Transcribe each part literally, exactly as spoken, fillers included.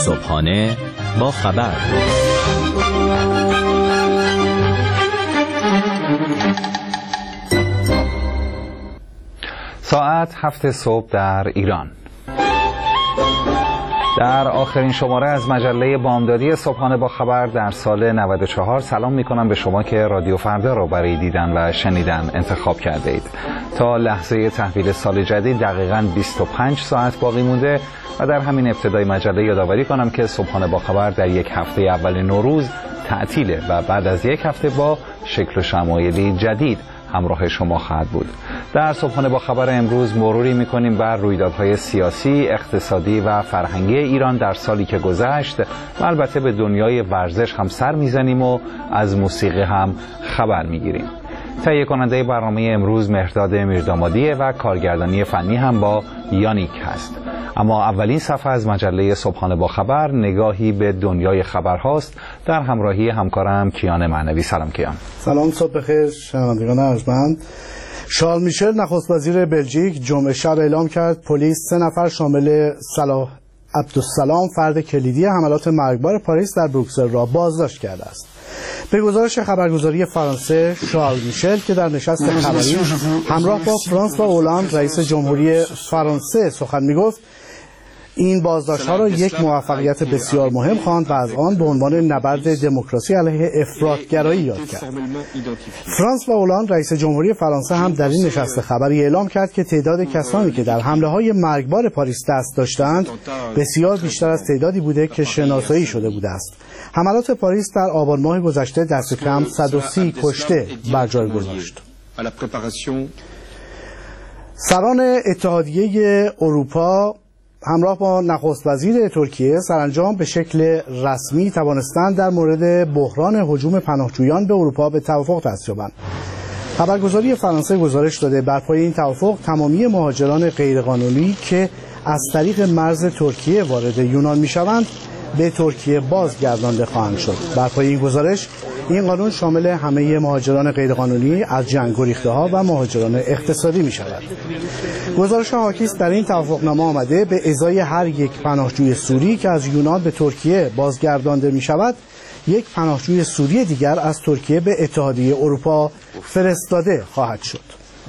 صبحانه با خبر. ساعت هفت صبح در ایران. در آخرین شماره از مجله بامدادی صبحانه با خبر در سال نود و چهار سلام میکنم به شما که رادیو فردا را برای دیدن و شنیدن انتخاب کرده اید. تا لحظه تحویل سال جدید دقیقاً بیست و پنج ساعت باقی مونده و در همین ابتدای مجله یادآوری کنم که صبحانه با خبر در یک هفته اول نوروز تعطیله و بعد از یک هفته با شکل و شمایلی جدید همراه شما خواهد بود. در صبحانه با خبر امروز مروری میکنیم بر رویدادهای سیاسی، اقتصادی و فرهنگی ایران در سالی که گذشت و البته به دنیای ورزش هم سر میزنیم و از موسیقی هم خبر میگیریم. تهیه کننده برنامه امروز مهرداد میردامادیه و کارگردانی فنی هم با یانیک هست. اما اولین صفحه از مجله صبحانه با خبر نگاهی به دنیای خبرهاست در همراهی همکارم کیان معنوی. سلام کیان. سلام، صبح بخیر شنوندگان ارجمند. شارل میشل نخست وزیر بلژیک جمعه شب اعلام کرد پلیس سه نفر شامل صلاح عبدالسلام فرد کلیدی حملات مرگبار پاریس در بروکسل را بازداشت کرده است. به گزارش خبرگزاری فرانسه، شارل میشل که در نشست خبری همراه با فرانس و اولند رئیس جمهوری فرانسه سخن میگفت، این بازداشت‌ها را یک موفقیت بسیار مهم خواند و از آن به عنوان نبرد دموکراسی علیه افراط‌گرایی یاد کرد. فرانس و اولند رئیس جمهوری فرانسه هم در این نشست خبری اعلام کرد که تعداد کسانی که در حمله‌های مرگبار پاریس دست داشتند بسیار بیشتر از تعدادی بوده که شناسایی شده بوده است. حملات پاریس در آبان ماه گذشته دست کم صد و سی کشته بر جای گذاشت. سران اتحادیه اروپا همراه با نخست وزیر ترکیه سرانجام به شکل رسمی توانستند در مورد بحران هجوم پناهجویان به اروپا به توافق دست یابند. خبرگزاری فرانسه گزارش داده بر پایه این توافق تمامی مهاجران غیرقانونی که از طریق مرز ترکیه وارد یونان میشوند به ترکیه بازگردانده خواهند شد. بر پایه این گزارش این قانون شامل همه مهاجران غیرقانونی از جنگ گریخته‌ها و مهاجران اقتصادی می شود. گزارش حاکی است در این توافقنامه آمده به ازای هر یک پناهجوی سوری که از یونان به ترکیه بازگردانده می شود، یک پناهجوی سوری دیگر از ترکیه به اتحادیه اروپا فرستاده خواهد شد.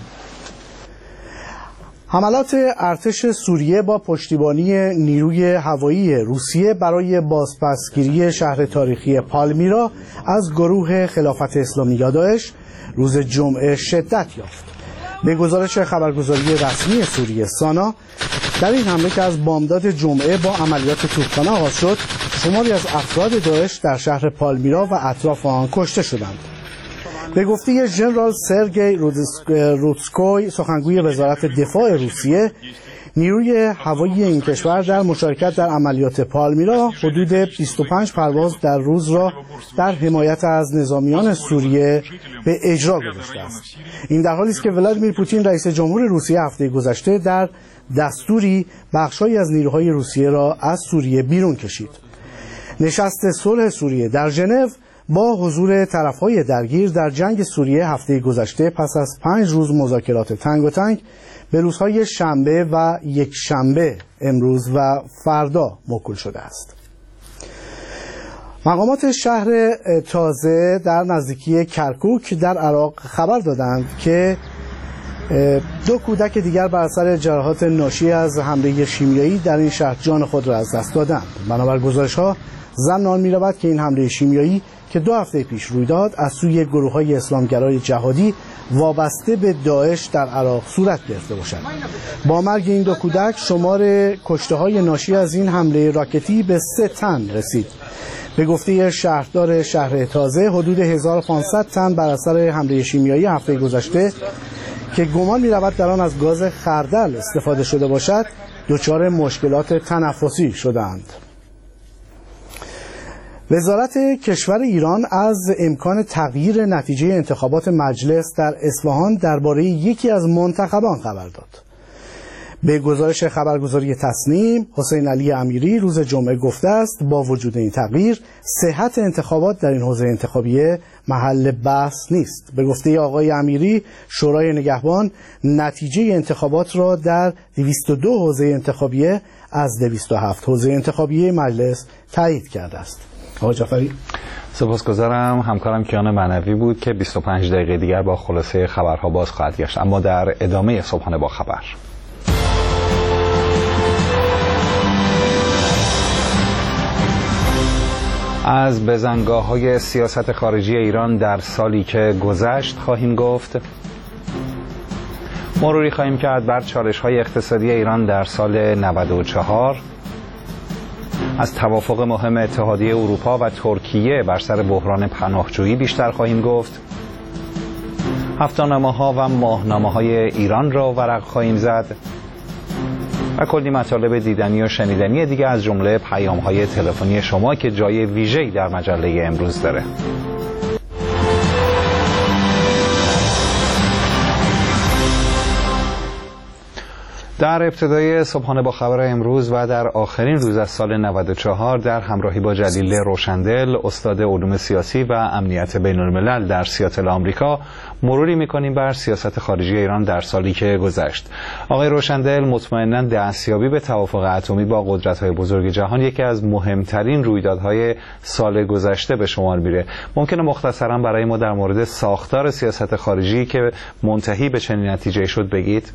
حملات ارتش سوریه با پشتیبانی نیروی هوایی روسیه برای بازپسگیری شهر تاریخی پالمیرا از گروه خلافت اسلامی یا داعش روز جمعه شدت یافت. به گزارش خبرگزاری رسمی سوریه سانا، در این حمله که از بامداد جمعه با عملیات توپخانه آغاز شد، شماری از افراد داعش در شهر پالمیرا و اطراف آن کشته شدند. به گفته ژنرال سرگئی روتسکوی سخنگوی وزارت دفاع روسیه، نیروی هوایی این کشور در مشارکت در عملیات پالمیرا حدود بیست و پنج پرواز در روز را در حمایت از نظامیان سوریه به اجرا گذاشته است. این در حالی است که ولادیمیر پوتین رئیس جمهور روسیه هفته گذشته در دستوری بخش‌هایی از نیروهای روسیه را از سوریه بیرون کشید. نشست صلح سوریه در ژنو با حضور طرف‌های درگیر در جنگ سوریه هفته گذشته پس از پنج روز مذاکرات تنگ و تنگ به روزهای شنبه و یک شنبه امروز و فردا موکول شده است. مقامات شهر تازه در نزدیکی کرکوک در عراق خبر دادند که دو کودک دیگر بر اثر جراحات ناشی از حمله شیمیایی در این شهر جان خود را از دست دادند. بنابر گزارش‌ها ظن آن می‌رود که این حمله شیمیایی که دو هفته پیش روی داد از سوی گروه‌های اسلامگرای جهادی وابسته به داعش در عراق صورت گرفته باشد. با مرگ این دو کودک شمار کشته‌های ناشی از این حمله راکتی به سه تن رسید. به گفته شهردار شهر تازه حدود هزار و پانصد تن بر اثر حمله شیمیایی هفته گذشته که گمان می‌رود در آن از گاز خردل استفاده شده باشد دچار مشکلات تنفسی شدند. وزارت کشور ایران از امکان تغییر نتیجه انتخابات مجلس در اصفهان درباره یکی از منتخبان خبر داد. به گزارش خبرگزاری تصنیم، حسین علی امیری روز جمعه گفته است با وجود این تغییر صحت انتخابات در این حوزه انتخابیه محل بحث نیست. به گفته آقای امیری، شورای نگهبان نتیجه انتخابات را در دویست و دو حوزه انتخابیه از دویست و هفت حوزه انتخابیه مجلس تایید کرده است. آقای جعفری، سپاسگزارم. همکارم کیان معنوی بود که بیست و پنج دقیقه دیگر با خلاصه خبرها باز خواهد گشت. اما در ادامه صبحانه با خبر، از بزنگاه‌های سیاست خارجی ایران در سالی که گذشت خواهیم گفت. مروری خواهیم کرد بر چالش‌های اقتصادی ایران در سال نود و چهار. از توافق مهم اتحادیه اروپا و ترکیه بر سر بحران پناهجویی بیشتر خواهیم گفت. هفته‌نامه‌ها و ماهنامه‌های ایران را ورق خواهیم زد و کلی مطالب دیدنی و شنیدنی دیگه از جمله پیام‌های تلفنی شما که جای ویژه‌ای در مجله امروز داره. در ابتدای صبحانه با خبر امروز و در آخرین روز از سال نود و چهار در همراهی با جلیل روشندل، استاد علوم سیاسی و امنیت بین الملل در سیاتل آمریکا، مروری می‌کنیم بر سیاست خارجی ایران در سالی که گذشت. آقای روشندل، مطمئناً دستیابی به توافق اتمی با قدرت‌های بزرگ جهان یکی از مهمترین رویدادهای سال گذشته به شمار میره. ممکنه مختصراً برای ما در مورد ساختار سیاست خارجی که منتهی به چنین نتیجه‌ای شد بگید؟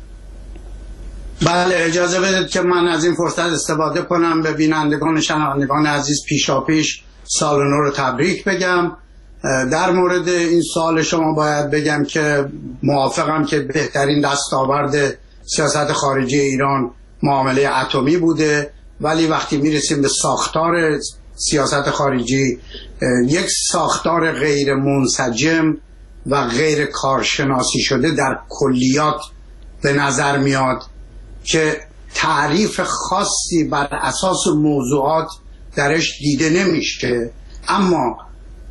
بله، اجازه بدید که من از این فرصت استفاده کنم به بینندگان و شنوندگان عزیز پیشاپیش سال نو رو تبریک بگم. در مورد این سال شما باید بگم که موافقم که بهترین دستاورد سیاست خارجی ایران معامله اتمی بوده، ولی وقتی میرسیم به ساختار سیاست خارجی، یک ساختار غیر منسجم و غیر کارشناسی شده در کلیات به نظر میاد که تعریف خاصی بر اساس موضوعات درش دیده نمیشه، اما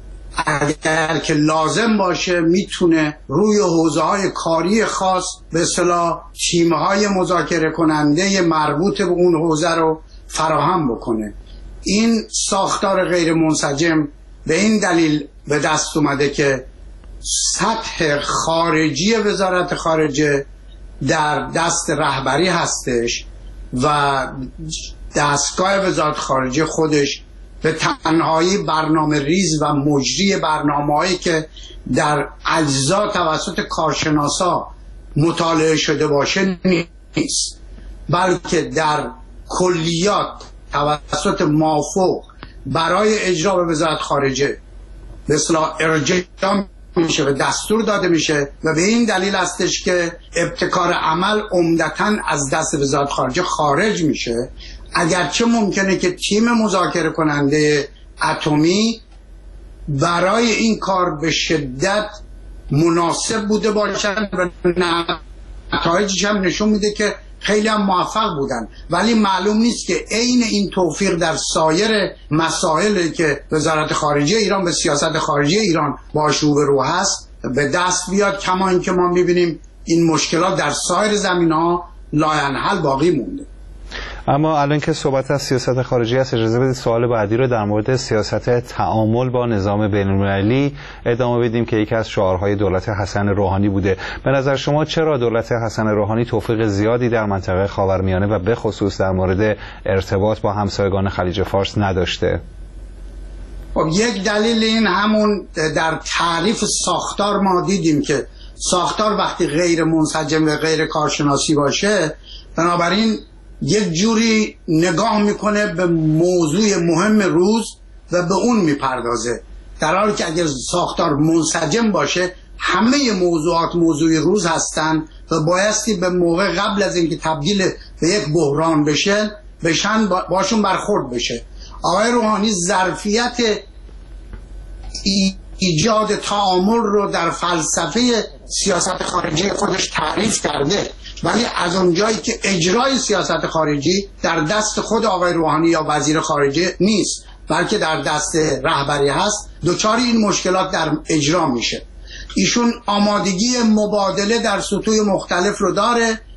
اگر که لازم باشه میتونه روی حوزه‌های کاری خاص به اصطلاح تیم‌های مذاکره کننده مربوط به اون حوزه رو فراهم بکنه. این ساختار غیر منسجم به این دلیل به دست اومده که سطح خارجی وزارت خارجه در دست رهبری هستش و دستگاه وزارت خارجه خودش به تنهایی برنامه ریز و مجری برنامه‌هایی که در اجزا توسط کارشناسا مطالعه شده باشه نیست، بلکه در کلیات توسط مافوق برای اجرا به وزارت خارجه به اصطلاح ارجاع میشه و دستور داده میشه و به این دلیل هستش که ابتکار عمل عمدتاً از دست وزارت خارجه خارج میشه، اگرچه ممکنه که تیم مذاکره کننده اتمی برای این کار به شدت مناسب بوده باشن و نتایجش هم نشون میده که خیلی هم موفق بودن، ولی معلوم نیست که عین این توفیق در سایر مسائلی که وزارت خارجه ایران به سیاست خارجی ایران باش روبرو هست به دست بیاد، کما اینکه ما میبینیم این مشکلات در سایر زمینه‌ها لاینحل باقی مونده. اما الان که صحبت از سیاست خارجی است، اجازه بدید سوال بعدی رو در مورد سیاست تعامل با نظام بین‌المللی ادامه بدیم که یکی از شعارهای دولت حسن روحانی بوده. به نظر شما چرا دولت حسن روحانی توفیق زیادی در منطقه خاورمیانه و به خصوص در مورد ارتباط با همسایگان خلیج فارس نداشته؟ خب یک دلیل این همون در تعریف ساختار ما دیدیم که ساختار وقتی غیر منسجم و غیر کارشناسی باشه، بنابراین یک جوری نگاه میکنه به موضوع مهم روز و به اون میپردازه، در حالی که اگر ساختار منسجم باشه همه موضوعات موضوع روز هستن و بایستی به موقع قبل از اینکه تبدیل به یک بحران بشه بشن باشون برخورد بشه. آقای روحانی ظرفیت ایجاد تعامل رو در فلسفه سیاست خارجی خودش تعریف کرده، ولی از اونجایی که اجرای سیاست خارجی در دست خود آقای روحانی یا وزیر خارجه نیست، بلکه در دست رهبری هست، دوچار این مشکلات در اجرا میشه. ایشون آمادگی مبادله در سطوح مختلف رو داره،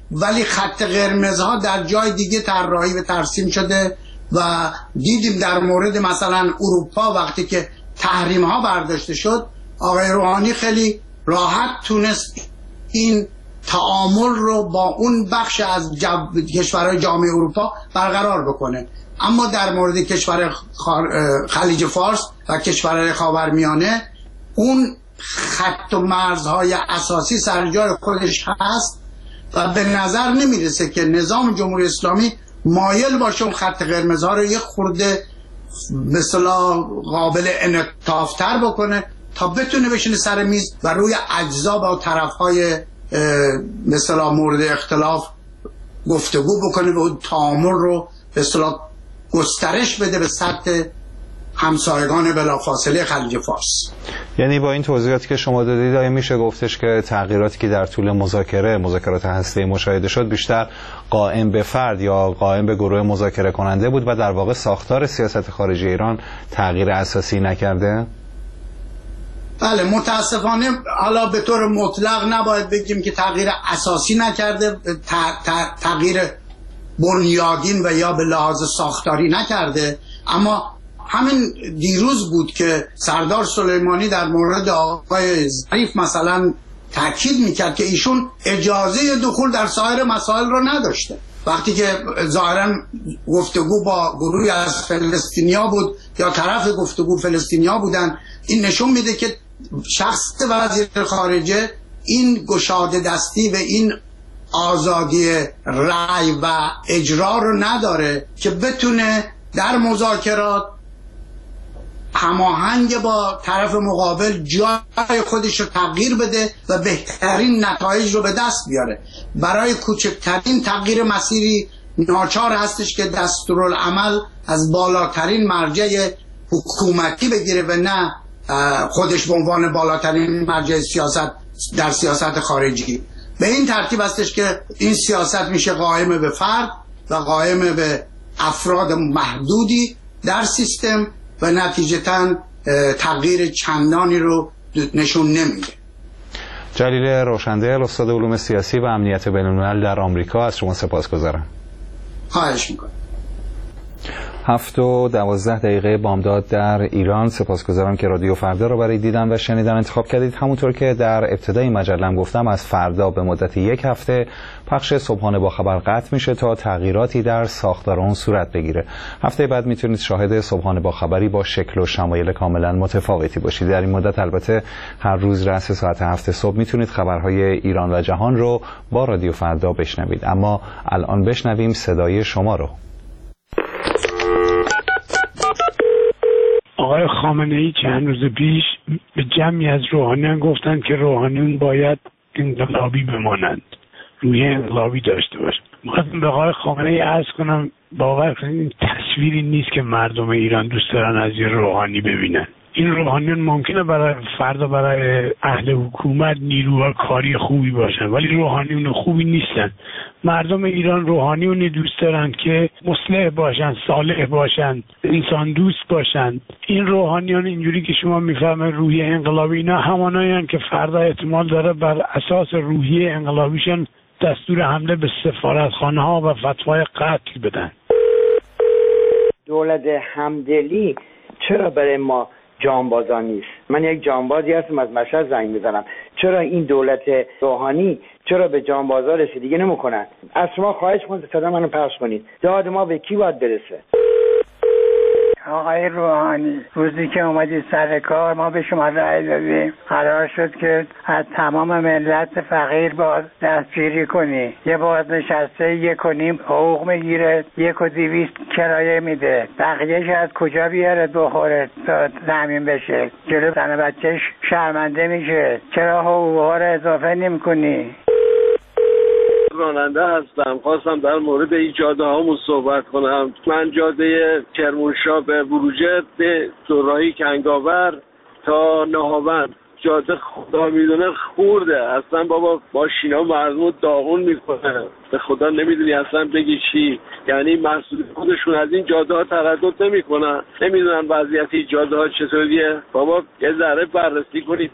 ولی خط قرمزها در جای دیگه طراحی و ترسیم شده و دیدیم در مورد مثلا اروپا وقتی که تحریم ها برداشته شد، آقای روحانی خیلی راحت تونست این تعامل رو با اون بخش از جو... کشورهای جامعه اروپا برقرار بکنه. اما در مورد کشور خلیج فارس و کشورهای خاورمیانه اون خط و مرزهای اساسی سر جای خودش هست و به نظر نمیرسه که نظام جمهوری اسلامی مایل باشه اون خط قرمزها رو یک خورده مثلا قابل انعطاف‌تر بکنه تا بتونه بشینه سر میز و روی اجزا با طرفهای مثلا مورد اختلاف گفتگو بکنه و اون تعامل رو به اصطلاح گسترش بده به سطح همسایگان بلافاصله خلیج فارس. یعنی با این توضیحاتی که شما دادید آیا میشه گفتش که تغییراتی که در طول مذاکره مذاکرات هسته‌ای مشاهده شد بیشتر قائم به فرد یا قائم به گروه مذاکره کننده بود و در واقع ساختار سیاست خارجی ایران تغییر اساسی نکرده؟ بله، متاسفانه حالا به طور مطلق نباید بگیم که تغییر اساسی نکرده، تغییر بنیادین و یا به لحاظ ساختاری نکرده. اما همین دیروز بود که سردار سلیمانی در مورد آقای ظریف مثلا تاکید میکرد که ایشون اجازه دخول در سایر مسائل رو نداشته. وقتی که ظاهرا گفتگو با گروهی از فلسطینیا بود یا طرف گفتگو فلسطینیا بودن، این نشون میده که شخص وزیر خارجه این گشاده دستی و این آزادی رأی و اجرا رو نداره که بتونه در مذاکرات هماهنگ با طرف مقابل جای خودش رو تغییر بده و بهترین نتایج رو به دست بیاره. برای کوچکترین تغییر مسیری ناچار هستش که دستورالعمل از بالاترین مرجع حکومتی بگیره و نه خودش به عنوان بالاترین مرجع سیاست در سیاست خارجی. به این ترتیب هستش که این سیاست میشه قائم به فرد و قائم به افراد محدودی در سیستم و نتیجتاً تغییر چندانی رو نشون نمیده. جلیل روشندل، استاد علوم سیاسی و امنیت بین‌الملل در آمریکا، از شما سپاسگزارم. خواهش میکنم. هفت و دوازده دقیقه بامداد در ایران. سپاسگزارم که رادیو فردا رو برای دیدن و شنیدن انتخاب کردید. همونطور که در ابتدای مجله‌ام گفتم، از فردا به مدت یک هفته پخش صبحانه با خبر قطع میشه تا تغییراتی در ساختار اون صورت بگیره. هفته بعد میتونید شاهد صبحانه با خبری با شکل و شمایل کاملا متفاوتی باشید. در این مدت البته هر روز رأس ساعت هفت صبح میتونید خبرهای ایران و جهان رو با رادیو فردا بشنوید. اما الان بشنویم صدای شما رو. آقای خامنه‌ای چند روز پیش به جمعی از روحانیان گفتند که روحانیون باید انقلابی بمانند، روحیه انقلابی داشته باشند. می‌خواستم به آقای خامنه‌ای عرض کنم باور کنید این تصویری نیست که مردم ایران دوست دارن از یه روحانی ببینن. این روحانیون ممکنه برای فردا برای اهل حکومت نیروها کاری خوبی باشن، ولی روحانیون خوبی نیستن. مردم ایران روحانیونی دوست دارن که مصلح باشن، صالح باشن، انسان دوست باشن. این روحانیون اینجوری که شما میفهمه روحیه انقلابی، اینا همانایین که فردا احتمال داره بر اساس روحیه انقلابیشون دستور حمله به سفارتخانه ها و فتوای قتل بدن. دولت همدلی چرا برای ما جانبازان نیست؟ من یک جانبازی هستم، از مشهد زنگ میزنم. چرا این دولت روحانی چرا به جانبازا رسیدگی نمیکنن؟ از شما خواهش میکنم صدا منو پخش کنید. داد ما به کی باید برسه؟ آقای روحانی، روزی که اومدید سر کار ما به شما رأی دادیم، قرار شد که از تمام ملت فقیر باز دستگیری کنی. یه باز نشسته یک و نیم حقوق میگیره، یک و دیویست کرایه میده، بقیهش از کجا بیاره بخوره تا زمین بشه؟ جلو زن بچهش شرمنده میشه. چرا حقوقها رو اضافه نمی کنی؟ راننده هستم، خواستم در مورد این جاده هامون صحبت کنم. من جاده کرمانشاه به بروجرد به دوراهی کنگاور تا نهاوند جاده خدا میدونه خورده اصلا. بابا ماشینا مردم داغون میکنه، به خدا نمیدونی اصلا بگی چی. یعنی مسئول خودشون از این جاده ها تردد نمیکنن، نمیدونن وضعیت این جاده ها چطوریه. بابا یه ذره بررسی کنید.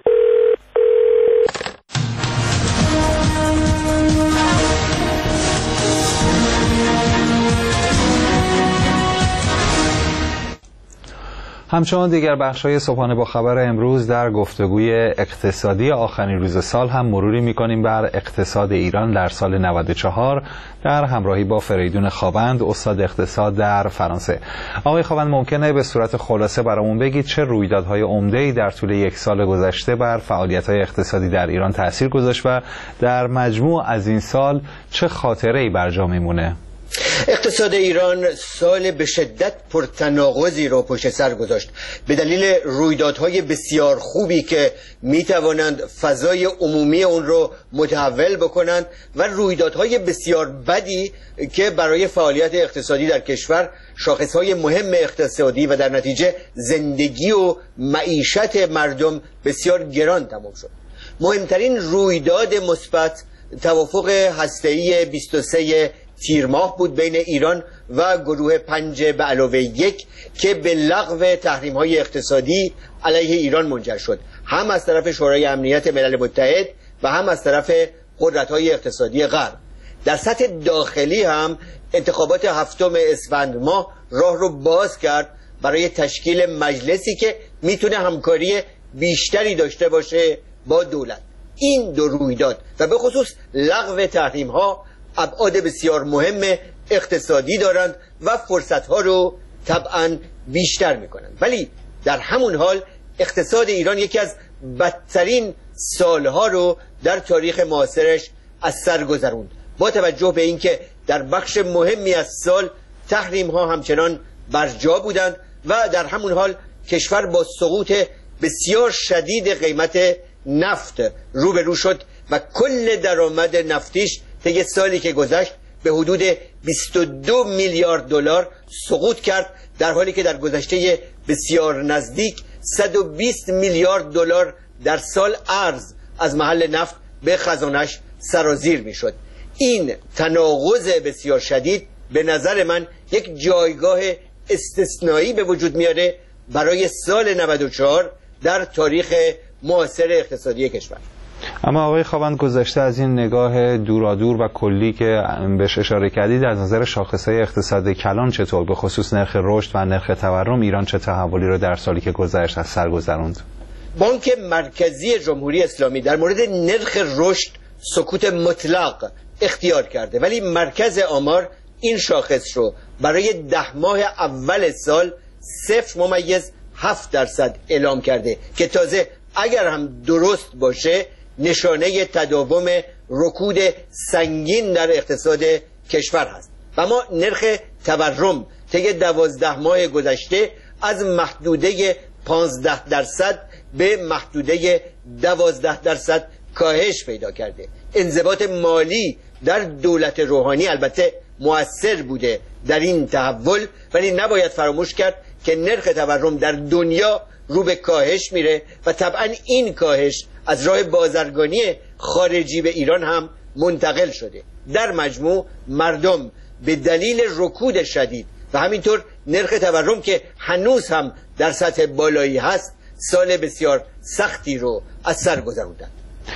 همچنان دیگر بخش‌های صبحانه با خبر امروز در گفتگوی اقتصادی آخرین روز سال هم مروری می‌کنیم بر اقتصاد ایران در سال نود و چهار در همراهی با فریدون خوابند، استاد اقتصاد در فرانسه. آقای خوابند، ممکنه به صورت خلاصه برامون بگید چه رویدادهای عمده‌ای در طول یک سال گذشته بر فعالیت‌های اقتصادی در ایران تأثیر گذاشت و در مجموع از این سال چه خاطره‌ای بر جا میمونه؟ اقتصاد ایران سال به شدت پرتناقضی را پشت سر گذاشت به دلیل رویدادهای بسیار خوبی که می توانند فضای عمومی اون رو متحول بکنند و رویدادهای بسیار بدی که برای فعالیت اقتصادی در کشور شاخصهای مهم اقتصادی و در نتیجه زندگی و معیشت مردم بسیار گران تمام شد. مهمترین رویداد مثبت توافق هسته‌ای بیست و سه تیر ماه بود بین ایران و گروه پنج به علاوه یک که به لغو تحریم های اقتصادی علیه ایران منجر شد، هم از طرف شورای امنیت ملل متحد و هم از طرف قدرت های اقتصادی غرب. در سطح داخلی هم انتخابات هفتم اسفند ماه راه رو باز کرد برای تشکیل مجلسی که میتونه همکاری بیشتری داشته باشه با دولت. این دو رویداد و به خصوص لغو تحریم ها ابعاد بسیار مهم اقتصادی دارند و فرصتها رو طبعا بیشتر میکنند، ولی در همون حال اقتصاد ایران یکی از بدترین سالها رو در تاریخ معاصرش از سر گذروند، با توجه به اینکه در بخش مهمی از سال تحریم ها همچنان برجا بودند و در همون حال کشور با سقوط بسیار شدید قیمت نفت روبرو شد و کل درآمد نفتیش طی سالی که گذشت به حدود بیست و دو میلیارد دلار سقوط کرد، در حالی که در گذشته بسیار نزدیک صد و بیست میلیارد دلار در سال ارز از محل نفت به خزانش سرازیر میشد. این تناقض بسیار شدید به نظر من یک جایگاه استثنایی به وجود میاره برای سال نود و چهار در تاریخ معاصر اقتصادی کشور. اما آقای خوابند، گذشته از این نگاه دورادور و کلی که بهش اشاره کردید، از نظر شاخصهای اقتصاد کلان چطور، به خصوص نرخ رشد و نرخ تورم، ایران چه تحولی رو در سالی که گذشت از سر گذروند؟ بانک مرکزی جمهوری اسلامی در مورد نرخ رشد سکوت مطلق اختیار کرده، ولی مرکز آمار این شاخص رو برای ده ماه اول سال صفر ممیز هفت درصد اعلام کرده که تازه اگر هم درست باشه نشانه تداوم رکود سنگین در اقتصاد کشور هست. و ما نرخ تورم طی دوازده ماه گذشته از محدوده پانزده درصد به محدوده دوازده درصد کاهش پیدا کرده. انضباط مالی در دولت روحانی البته مؤثر بوده در این تحول، ولی نباید فراموش کرد که نرخ تورم در دنیا رو به کاهش میره و طبعا این کاهش از راه بازرگانی خارجی به ایران هم منتقل شده. در مجموع مردم به دلیل رکود شدید و همینطور نرخ تورم که هنوز هم در سطح بالایی هست سال بسیار سختی رو از سر گذروندند.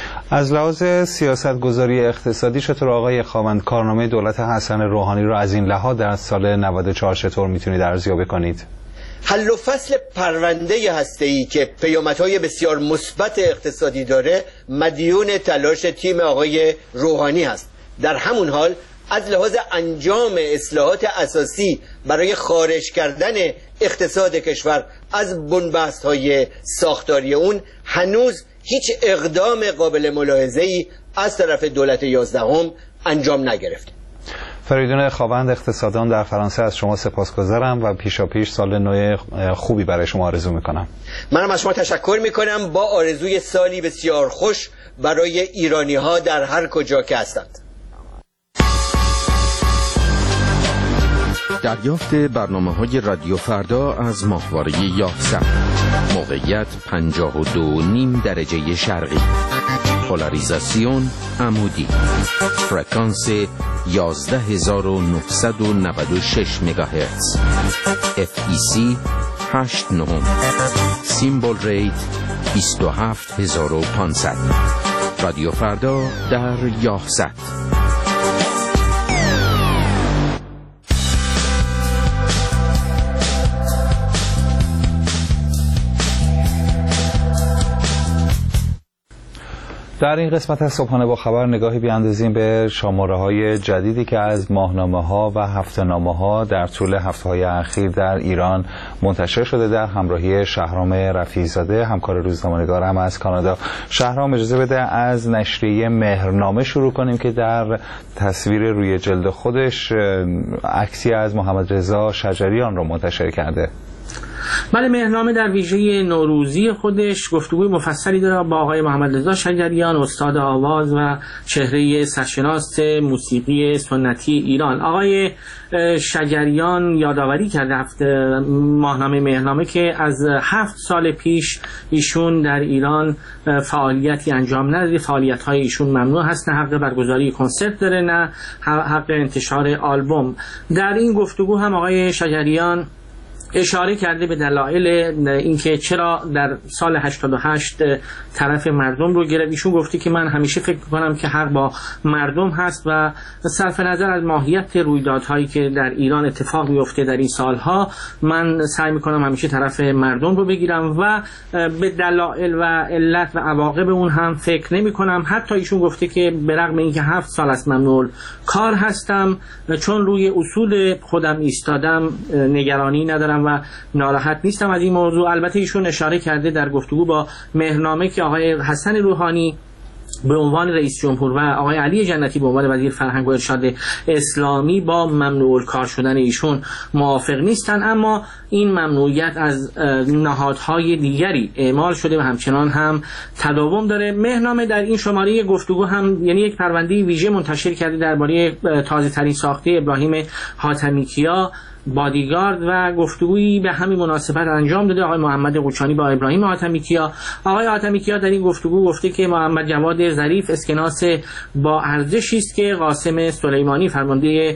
از لحاظ سیاستگذاری اقتصادی چطور آقای خوابند کارنامه دولت حسن روحانی رو از این لحاظ در سال نود و چهار چطور میتونید ارزیابی کنید؟ حل و فصل پرونده هسته‌ای که پیامدهای بسیار مثبت اقتصادی داره مدیون تلاش تیم آقای روحانی هست. در همون حال از لحاظ انجام اصلاحات اساسی برای خارج کردن اقتصاد کشور از بنبست‌های ساختاری اون هنوز هیچ اقدام قابل ملاحظه‌ای از طرف دولت یازدهم انجام نگرفته. فریدون خوابند، اقتصاددان در فرانسه، از شما سپاسگزارم و پیشاپیش سال نو خوبی برای شما آرزو میکنم. منم از شما تشکر میکنم با آرزوی سالی بسیار خوش برای ایرانی ها در هر کجا که هستند. دریافت برنامه‌های رادیو فردا از ماهواره یاهصد. موقعیت پنجاه و دو نیم درجه شرقی. پولاریزاسیون عمودی. فرکانس یازده هزار و نهصد و نود و شش مگاهرتز. اف ای سی هشت نه. سیمبل ریت بیست و هفت هزار و پانصد. رادیو فردا در یاهصد. در این قسمت از صبحانه با خبر نگاهی بیاندازیم به شماره‌های جدیدی که از ماهنامه‌ها و هفته‌نامه‌ها در طول هفته‌های اخیر در ایران منتشر شده در همراهی شهرام رفیع‌زاده، همکار روزنامه‌نگارم از کانادا. شهرام، اجازه بده از نشریه مهرنامه شروع کنیم که در تصویر روی جلد خودش عکسی از محمد رضا شجریان رو منتشر کرده. بله، مهرنامه در ویژه نوروزی خودش گفتگوی مفصلی داره با آقای محمد رضا شجریان، استاد آواز و چهره سرشناس موسیقی سنتی ایران. آقای شجریان یادآوری کرده هفته ماهنامه مهرنامه که از هفت سال پیش ایشون در ایران فعالیتی انجام نداده، فعالیت‌های ایشون ممنوع هست، نه حق برگزاری کنسرت داره نه حق انتشار آلبوم. در این گفتگو هم آقای شجریان اشاره کرده به دلایل اینکه چرا در سال هشتاد و هشت طرف مردم رو گرفت. ایشون گفته که من همیشه فکر می‌کنم که حق با مردم هست و صرف نظر از ماهیت رویدادهایی که در ایران اتفاق میفته در این سالها، من سعی می‌کنم همیشه طرف مردم رو بگیرم و به دلایل و علت و عواقب اون هم فکر نمی‌کنم. حتی ایشون گفته که به رغم اینکه هفت سال از ممنوع کار هستم، چون روی اصول خودم ایستادم نگرانی ندارم و ناراحت نیستم از این موضوع. البته ایشون اشاره کرده در گفتگو با مهرنامه که آقای حسن روحانی به عنوان رئیس جمهور و آقای علی جنتی به عنوان وزیر فرهنگ و ارشاد اسلامی با ممنوع کار شدن ایشون موافق نیستن، اما این ممنوعیت از نهادهای دیگری اعمال شده و همچنان هم تداوم داره. مهرنامه در این شماره گفتگو هم یعنی یک پرونده ویژه منتشر کرده درباره تازه ترین ساخته ابراهیم حاتمیکیا بادیگارد و گفتگویی به همین مناسبت انجام داده آقای محمد قوچانی با ابراهیم حاتمیکیا. آقای حاتمیکیا در این گفتگو گفته که محمد جواد ظریف اسکناس با ارزشی است که قاسم سلیمانی فرمانده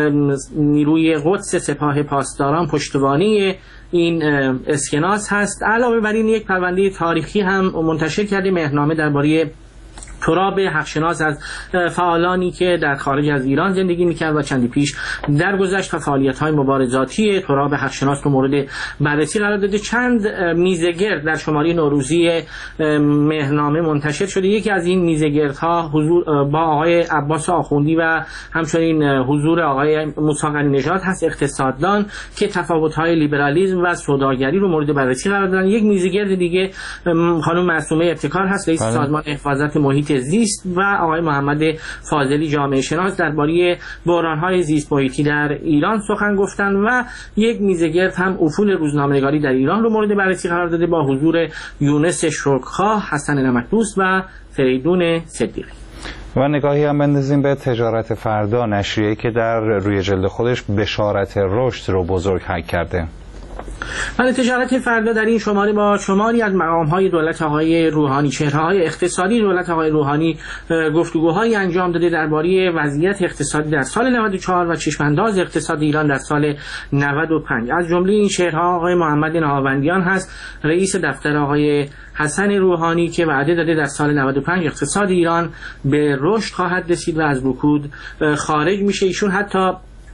نیروی قدس سپاه پاسداران پشتوانه این اسکناس هست. علاوه بر این یک پرونده تاریخی هم منتشر کرده مهرنامه درباره تراب حقشناس از فعالانی که در خارج از ایران زندگی میکرد و چندی پیش درگذشت و فعالیت‌های مبارزاتی تراب حقشناس رو مورد بررسی قرار داده. چند میزگرد در شماره نوروزی مهرنامه منتشر شده. یکی از این میزگردها حضور با آقای عباس آخوندی و همچنین حضور آقای موسی قنی نژاد هست، اقتصاددان که تفاوت‌های لیبرالیسم و سوداگری رو مورد بررسی قرار دادن. یک میزگرد دیگه خانم معصومه ابتکار هست، رئیس سازمان حفاظت محیط زیست و آقای محمد فاضلی جامعه شناس درباره بحران‌های زیست محیطی در ایران سخن گفتن و یک میزگرد هم افول روزنامه‌نگاری در ایران رو مورد بررسی قرار داده با حضور یونس شکرخواه، حسن نمکدوست و فریدون صدیقی. و نگاهی هم بندازیم به تجارت فردا، نشریه‌ای که در روی جلد خودش بشارت رشد رو بزرگ حک کرده. بله، تجارت فردا در این شماره با شماری از مقام‌های دولت آقای روحانی، چهره‌های اقتصادی دولت آقای روحانی گفتگوهایی انجام داده درباره وضعیت اقتصادی در سال نود و چهار و چشم‌انداز اقتصاد ایران در سال نود و پنج. از جمله این چهره‌ها آقای محمد نهاوندیان هست، رئیس دفتر آقای حسن روحانی که وعده داده در سال نود و پنج اقتصاد ایران به رشد خواهد رسید و از رکود خارج میشه. ایشون حتی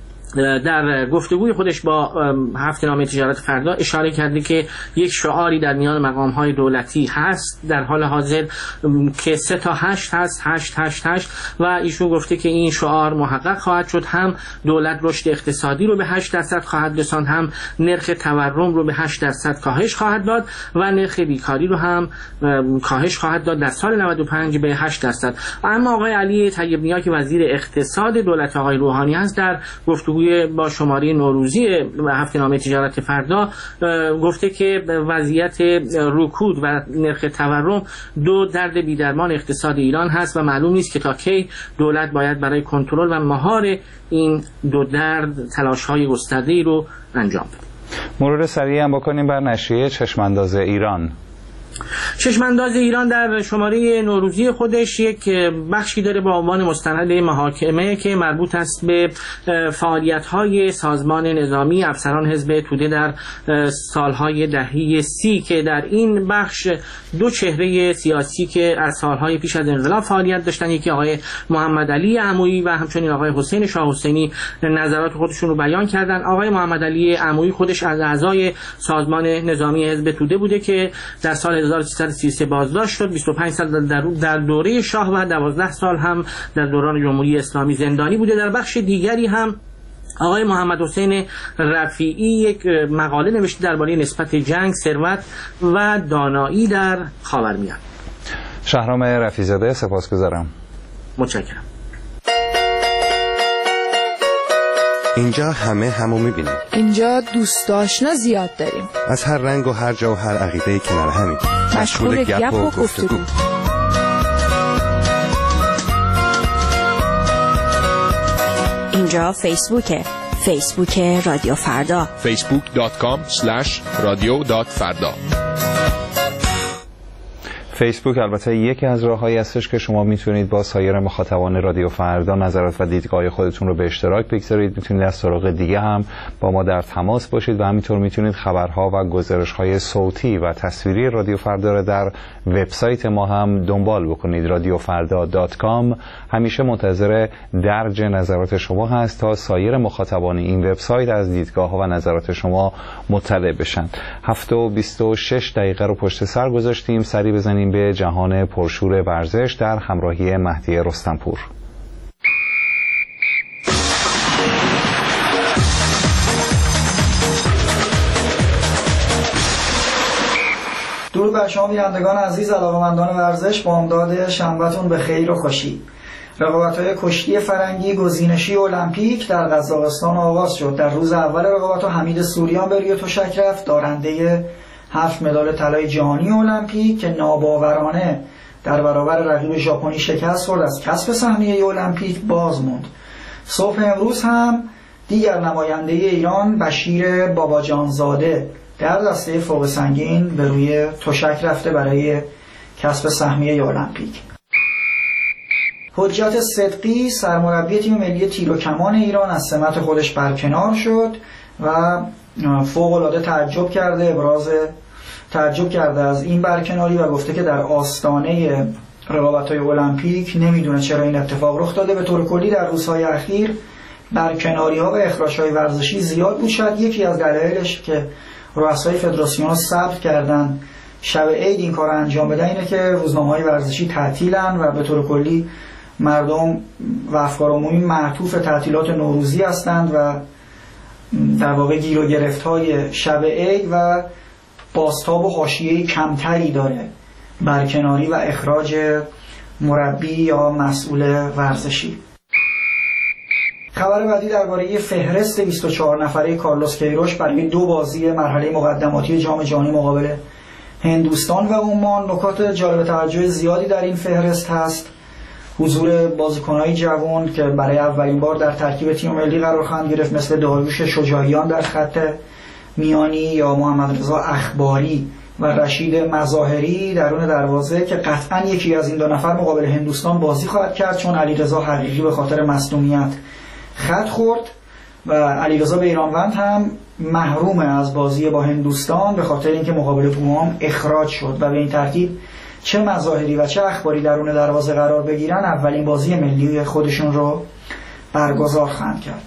در گفتگوی خودش با هفته‌نامه تجارت فردا اشاره کرده که یک شعاری در میان مقام‌های دولتی هست در حال حاضر که سه تا هشت هست، هشت هشت هشت، و ایشون گفته که این شعار محقق خواهد شد. هم دولت رشد اقتصادی رو به هشت درصد خواهد رساند، هم نرخ تورم رو به هشت درصد کاهش خواهد داد و نرخ بیکاری رو هم کاهش خواهد داد در سال نود و پنج به هشت درصد. اما آقای علی طیب نیا که وزیر اقتصاد دولت آقای روحانی هست در گفتگوی با شماره نوروزی هفته‌نامه تجارت فردا گفته که وضعیت رکود و نرخ تورم دو درد بی‌درمان اقتصاد ایران هست و معلوم نیست که تا کی دولت باید برای کنترل و مهار این دو درد تلاش‌های گسترده‌ای رو انجام بده. مرور سریع هم بکنیم بر نشریه چشمانداز ایران. چشمانداز ایران در شماره نوروزی خودش یک بخشی داره با عنوان مستند محاکمه که مربوط است به فعالیت‌های سازمان نظامی افسران حزب توده در سالهای دهه سی که در این بخش دو چهره سیاسی که از سالهای پیش از انقلاب فعالیت داشتن، یکی آقای محمد علی عمویی و همچنین آقای حسین شاه حسینی نظرات خودشون رو بیان کردن. آقای محمد علی عمویی خودش از اعضای سازمان نظامی حزب توده بوده که در سال هزار و سیصد و سی و سه بازداشت شد، بیست و پنج سال در در دوره شاه و دوازده سال هم در دوران جمهوری اسلامی زندانی بوده. در بخش دیگری هم آقای محمد حسین رفیعی یک مقاله نوشته درباره نسبت جنگ، ثروت و دانایی در خاورمیانه. شهرام رفیع‌زاده، سپاسگزارم. متشکرم. اینجا همه همو میبینیم. اینجا دوست آشنا زیاد داریم. از هر رنگ و هر جا و هر عقیده کنار همین. مشغول گپ و گفتگو. اینجا فیسبوکه. فیسبوک رادیو فردا. فیسبوک دات کام اسلش رادیو دات فردا. فیسبوک البته یکی از راه‌هایی هستش که شما میتونید با سایر مخاطبان رادیو فردا نظرات و دیدگاه خودتون رو به اشتراک بگذارید. میتونید از طرق دیگه هم با ما در تماس باشید و همینطور میتونید خبرها و گزارش‌های صوتی و تصویری رادیو فردا رو در وبسایت ما هم دنبال بکنید. رادیو فردا دات کام همیشه منتظر درج نظرات شما هست تا سایر مخاطبان این وبسایت از دیدگاه‌ها و نظرات شما مطلع بشن. هفت و بیست و شش دقیقه رو پشت سر گذاشتیم. سری بزنیم به جهان پرشور ورزش در همراهی مهدی رستمپور. درود بر شما بینندگان عزیز، علاقه‌مندان ورزش، بامداد شنبه‌تون به خیر و خوشی. رقابت‌های کشتی فرنگی گزینشی المپیک در قزاقستان آغاز شد. در روز اول رقابت‌ها حمید سوریان به ریو تشک رفت، دارنده هفت مدال طلای جهانی المپیک که ناباورانه در برابر رقیب ژاپنی شکست خورد، از کسب سهمیه المپیک باز موند. صبح امروز هم دیگر نماینده ایران بشیر باباجانزاده در دسته فوق سنگین به روی تشک رفته برای کسب سهمیه المپیک. حجت صدقی سرمربی تیم ملی تیر و کمان ایران از سمت خودش برکنار شد و فوق العاده تعجب کرده ابراز تعجب کرده از این برکناری و گفته که در آستانه رقابت‌های المپیک نمیدونه چرا این اتفاق رخ داده. به طور کلی در روزهای اخیر برکناری‌ها و اخراج‌های ورزشی زیاد بود. شاید یکی از دلایلش که رؤسای فدراسیون صبر کردن شب عید این کار انجام بدن اینه که روزنامه‌های ورزشی تعطیلن و به طور کلی مردم و افکار عمومی معطوف تعطیلات نوروزی هستند و در واقع گیر و گرفت‌های شب عید و بازتاب و حاشیه‌ای کمتری داره برکناری و اخراج مربی یا مسئول ورزشی. خبر بعدی درباره فهرست بیست و چهار نفره کارلوس کیروش برای دو بازی مرحله مقدماتی جام جهانی مقابل هندوستان و عمان. نکات جالب توجه زیادی در این فهرست هست. حضور بازیکن‌های جوان که برای اولین بار در ترکیب تیم ملی قرار خواهند گرفت مثل داریوش شجاعیان در خط میانی یا محمد رضا اخباری و رشید مظاهری درون دروازه که قطعا یکی از این دو نفر مقابل هندوستان بازی خواهد کرد چون علیرضا حقیقی به خاطر مصدومیت خط خورد و علیرضا بیرانوند هم محروم از بازی با هندوستان به خاطر اینکه مقابل گوام اخراج شد و به این ترتیب چه مظاهری و چه اخباری درون دروازه قرار بگیرن اولین بازی ملی خودشون رو برگزار خواهند کرد.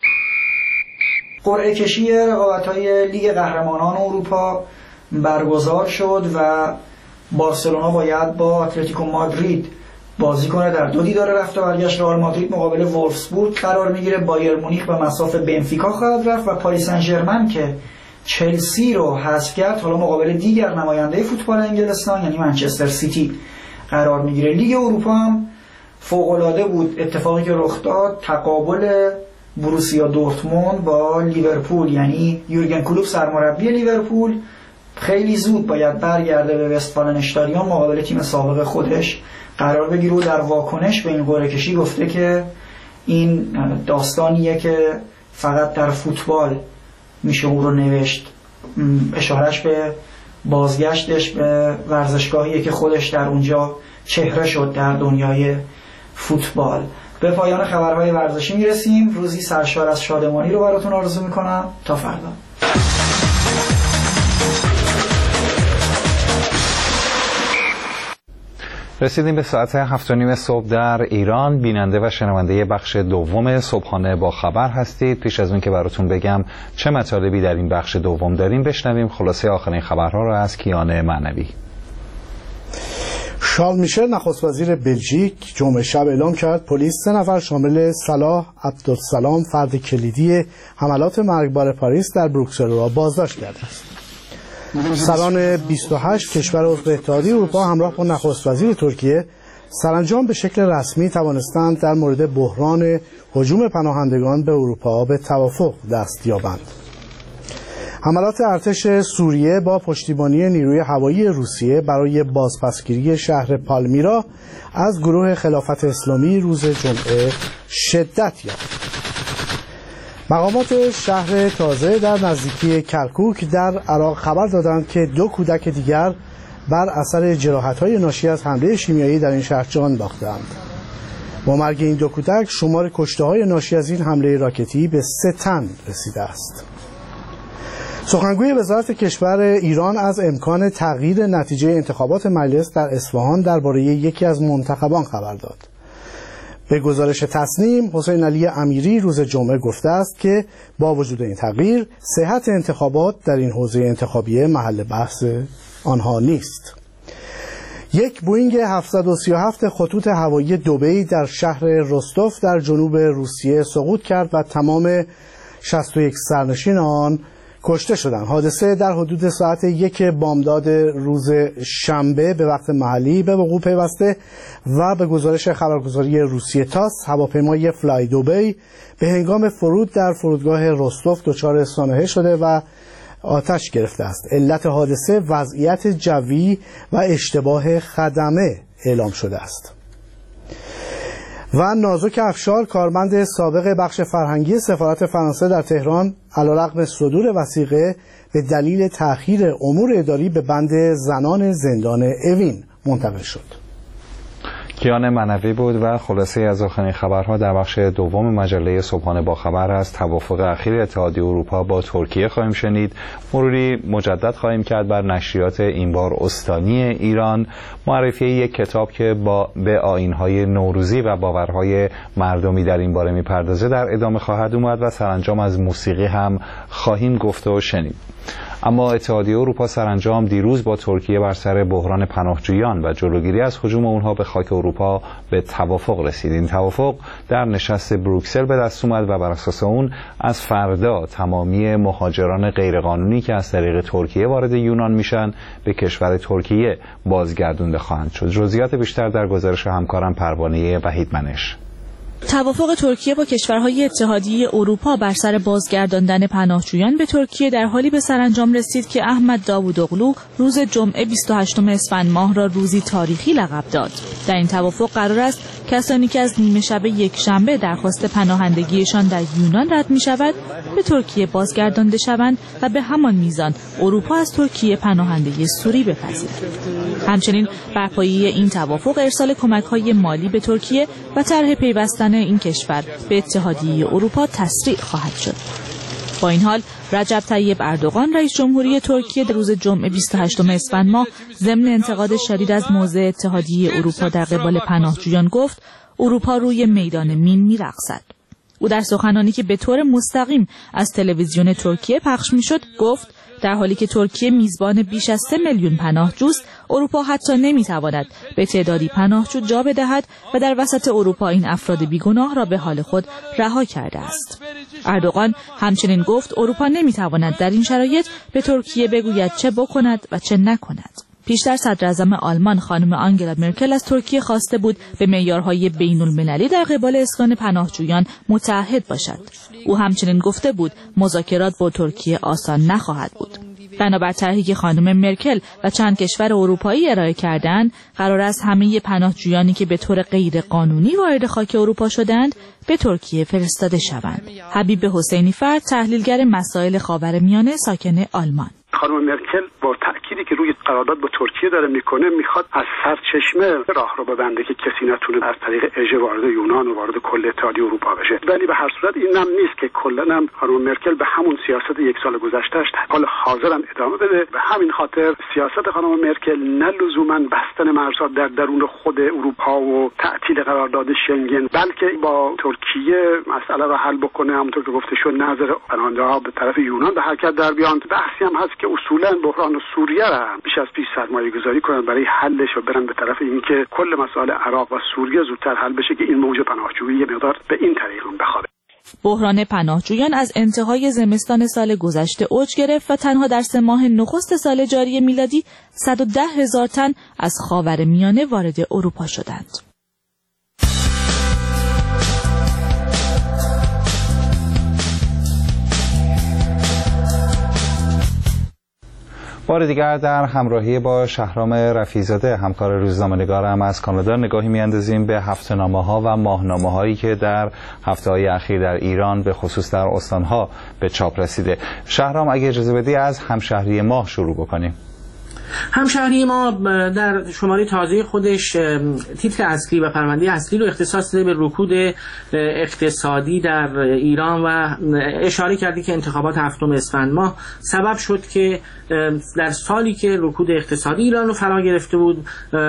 قرعه کشی رقابت‌های لیگ قهرمانان اروپا برگزار شد و بارسلونا باید با اتلتیکو مادرید بازی کنه. در دو دیدار رفت و برگشت رئال مادرید مقابل وولفسبورگ قرار میگیره. بایر مونیخ به مصاف بنفیکا خواهد رفت و پاریس سن ژرمن که چلسی رو حذف کرد حالا مقابل دیگر نماینده فوتبال انگلستان یعنی منچستر سیتی قرار میگیره. لیگ اروپا هم فوق‌العاده بود اتفاقی که رخ داد، تقابل بروسیا دورتموند با لیورپول، یعنی یورگن کلوپ سرمربی لیورپول خیلی زود باید برگرده به وستفالن اشتادیون مقابل تیم سابق خودش قرار بگیره و در واکنش به این قرعه کشی گفته که این داستانیه که فقط در فوتبال میشه اون رو نوشت. اشارش به بازگشتش به ورزشگاهیه که خودش در اونجا چهره شد در دنیای فوتبال. به پایان خبرهای ورزشی میرسیم. روزی سرشار از شادمانی رو براتون آرزو میکنم. تا فردا. رسیدیم به ساعت هفت و نیم صبح در ایران. بیننده و شنونده بخش دوم صبحانه با خبر هستید. پیش از اون که براتون بگم چه مطالبی در این بخش دوم داریم بشنویم خلاصه آخرین خبرها را از کیان معنوی. شارل میشل نخست وزیر بلژیک جمعه شب اعلام کرد پلیس سه نفر شامل صلاح عبدالسلام فرد کلیدی حملات مرگبار پاریس در بروکسل را بازداشت کرده است. سران بیست و هشت کشور عضو اتحادیه اروپا همراه با نخست وزیر ترکیه سرانجام به شکل رسمی توانستند در مورد بحران هجوم پناهندگان به اروپا به توافق دست یابند. حملات ارتش سوریه با پشتیبانی نیروی هوایی روسیه برای بازپسگیری شهر پالمیرا از گروه خلافت اسلامی روز جمعه شدت یافت. مقامات شهر تازه در نزدیکی کرکوک در عراق خبر دادند که دو کودک دیگر بر اثر جراحت‌های ناشی از حمله شیمیایی در این شهر جان باختند. با مرگ این دو کودک شمار کشته‌های ناشی از این حمله راکتی به سه تن رسیده است. سخنگوی وزارت کشور ایران از امکان تغییر نتیجه انتخابات مجلس در اصفهان درباره یکی از منتخبان خبر داد. به گزارش تصنیم، حسین علی امیری روز جمعه گفته است که با وجود این تغییر، صحت انتخابات در این حوزه انتخابی محل بحث آنها نیست. یک بوینگ هفتصد و سی و هفت خطوط هوایی دبی در شهر رستوف در جنوب روسیه سقوط کرد و تمام شصت و یک سرنشین آن کشته شدند. حادثه در حدود ساعت یک بامداد روز شنبه به وقت محلی به وقوع پیوسته و به گزارش خبرگزاری روسیه تاس هواپیمای فلای دبی به هنگام فرود در فرودگاه رستوف دچار سانحه شده و آتش گرفته است. علت حادثه وضعیت جوی و اشتباه خدمه اعلام شده است. و نازک افشار کارمند سابق بخش فرهنگی سفارت فرانسه در تهران علیرغم صدور وثیقه به دلیل تأخیر امور اداری به بند زنان زندان اوین منتقل شد. کیان منوی بود و خلاصه از آخرین خبرها در بخش دوم مجله صبحانه با خبر از توافق اخیر اتحادیه اروپا با ترکیه خواهیم شنید. مروری مجدد خواهیم کرد بر نشریات این بار استانی ایران، معرفی یک کتاب که با به آیین‌های نوروزی و باورهای مردمی در این باره می‌پردازه در ادامه خواهد اومد و سرانجام از موسیقی هم خواهیم گفت و شنید. اما اتحادیه اروپا سرانجام دیروز با ترکیه بر سر بحران پناهجویان و جلوگیری از هجوم اونها به خاک اروپا به توافق رسید. این توافق در نشست بروکسل به دست اومد و بر اساس اون از فردا تمامی مهاجران غیرقانونی که از طریق ترکیه وارد یونان میشن به کشور ترکیه بازگردونده خواهند شد. جزئیات بیشتر در گزارش همکارم پروانه وحید منش. توافق ترکیه با کشورهای اتحادیه اروپا بر سر بازگرداندن پناهجویان به ترکیه در حالی به سرانجام رسید که احمد داوودوغلو روز جمعه بیست و هشتم اسفند ماه را روزی تاریخی لقب داد. در این توافق قرار است کسانی که از نیمه شب یک شنبه درخواست پناهندگیشان در یونان رد می شود به ترکیه بازگردانده شوند و به همان میزان اروپا از ترکیه پناهندگی سوری بپذیرد. همچنین بر پایه این توافق ارسال کمک‌های مالی به ترکیه و طرح پیوستن این کشور به اتحادیه اروپا تسریع خواهد شد. با این حال رجب طیب اردوغان رئیس جمهوری ترکیه در روز جمعه بیست و هشتم اسفند ماه ضمن انتقاد شدید از موضع اتحادیه اروپا در قبال پناهجویان گفت اروپا روی میدان مین می‌رقصد. او در سخنانی که به طور مستقیم از تلویزیون ترکیه پخش می‌شد گفت در حالی که ترکیه میزبان بیش از سه میلیون پناهجوست، اروپا حتی نمیتواند به تعدادی پناهجو جا بدهد و در وسط اروپا این افراد بیگناه را به حال خود رها کرده است. اردوغان همچنین گفت اروپا نمیتواند در این شرایط به ترکیه بگوید چه بکند و چه نکند. پیشتر صدر اعظم آلمان خانم آنگلا مرکل از ترکیه خواسته بود به معیارهای بین المللی در قبال اسکان پناهجویان متعهد باشد. او همچنین گفته بود مذاکرات با ترکیه آسان نخواهد بود. بنابر طرحی که خانم مرکل و چند کشور اروپایی ارائه کردند، قرار است همه پناهجویانی که به طور غیر قانونی وارد خاک اروپا شدند به ترکیه فرستاده شوند. حبیب حسینی فرد، تحلیلگر مسائل خاورمیانه ساکن آلمان: خانم مرکل با تأکیدی که روی قرارداد با ترکیه داره میکنه میخواد از سرچشمه راه رو ببنده که کسی نتونه از طریق اژه وارد یونان و وارد کل اتحادیه اروپا بشه. ولی به هر صورت این هم نیست که کلا هم خانم مرکل به همون سیاست یک سال گذشتهش حال حاضر هم ادامه بده. به همین خاطر سیاست خانم مرکل نه لزوما بستن مرزها در درون خود اروپا و تعطیل قرارداد شنگن، بلکه با ترکیه مسئله رو حل بکنه. همونطور که گفته شد نظر پناهنده‌ها به طرف یونان به حرکت در بیان. بحثی هم هست که اصولا بحران سوریه را بیش از پیش سرمایه گذاری کنند برای حلش و برن به طرف اینکه کل مسائل عراق و سوریه زودتر حل بشه که این موج پناهجویی یه مقدار به این طریق هم بخوابه. بحران پناهجویان از انتهای زمستان سال گذشته اوج گرفت و تنها در سه ماه نخست سال جاری میلادی صد و ده هزار تن از خاورمیانه وارد اروپا شدند. بار دیگر در همراهی با شهرام رفیع‌زاده همکار روزنامه‌نگارم از کانادا نگاهی می‌اندازیم به هفته‌نامه‌ها و ماهنامه‌هایی که در هفته‌های اخیر در ایران به خصوص در استان‌ها به چاپ رسیده. شهرام اگه اجازه بدی از همشهری ماه شروع بکنیم. همشهری ما در شماره تازه خودش تیتر اصلی و پرونده اصلی رو اختصاص داده به رکود اقتصادی در ایران و اشاره کرده که انتخابات هفتم اسفند ماه سبب شد که در سالی که رکود اقتصادی ایران رو فرا گرفته بود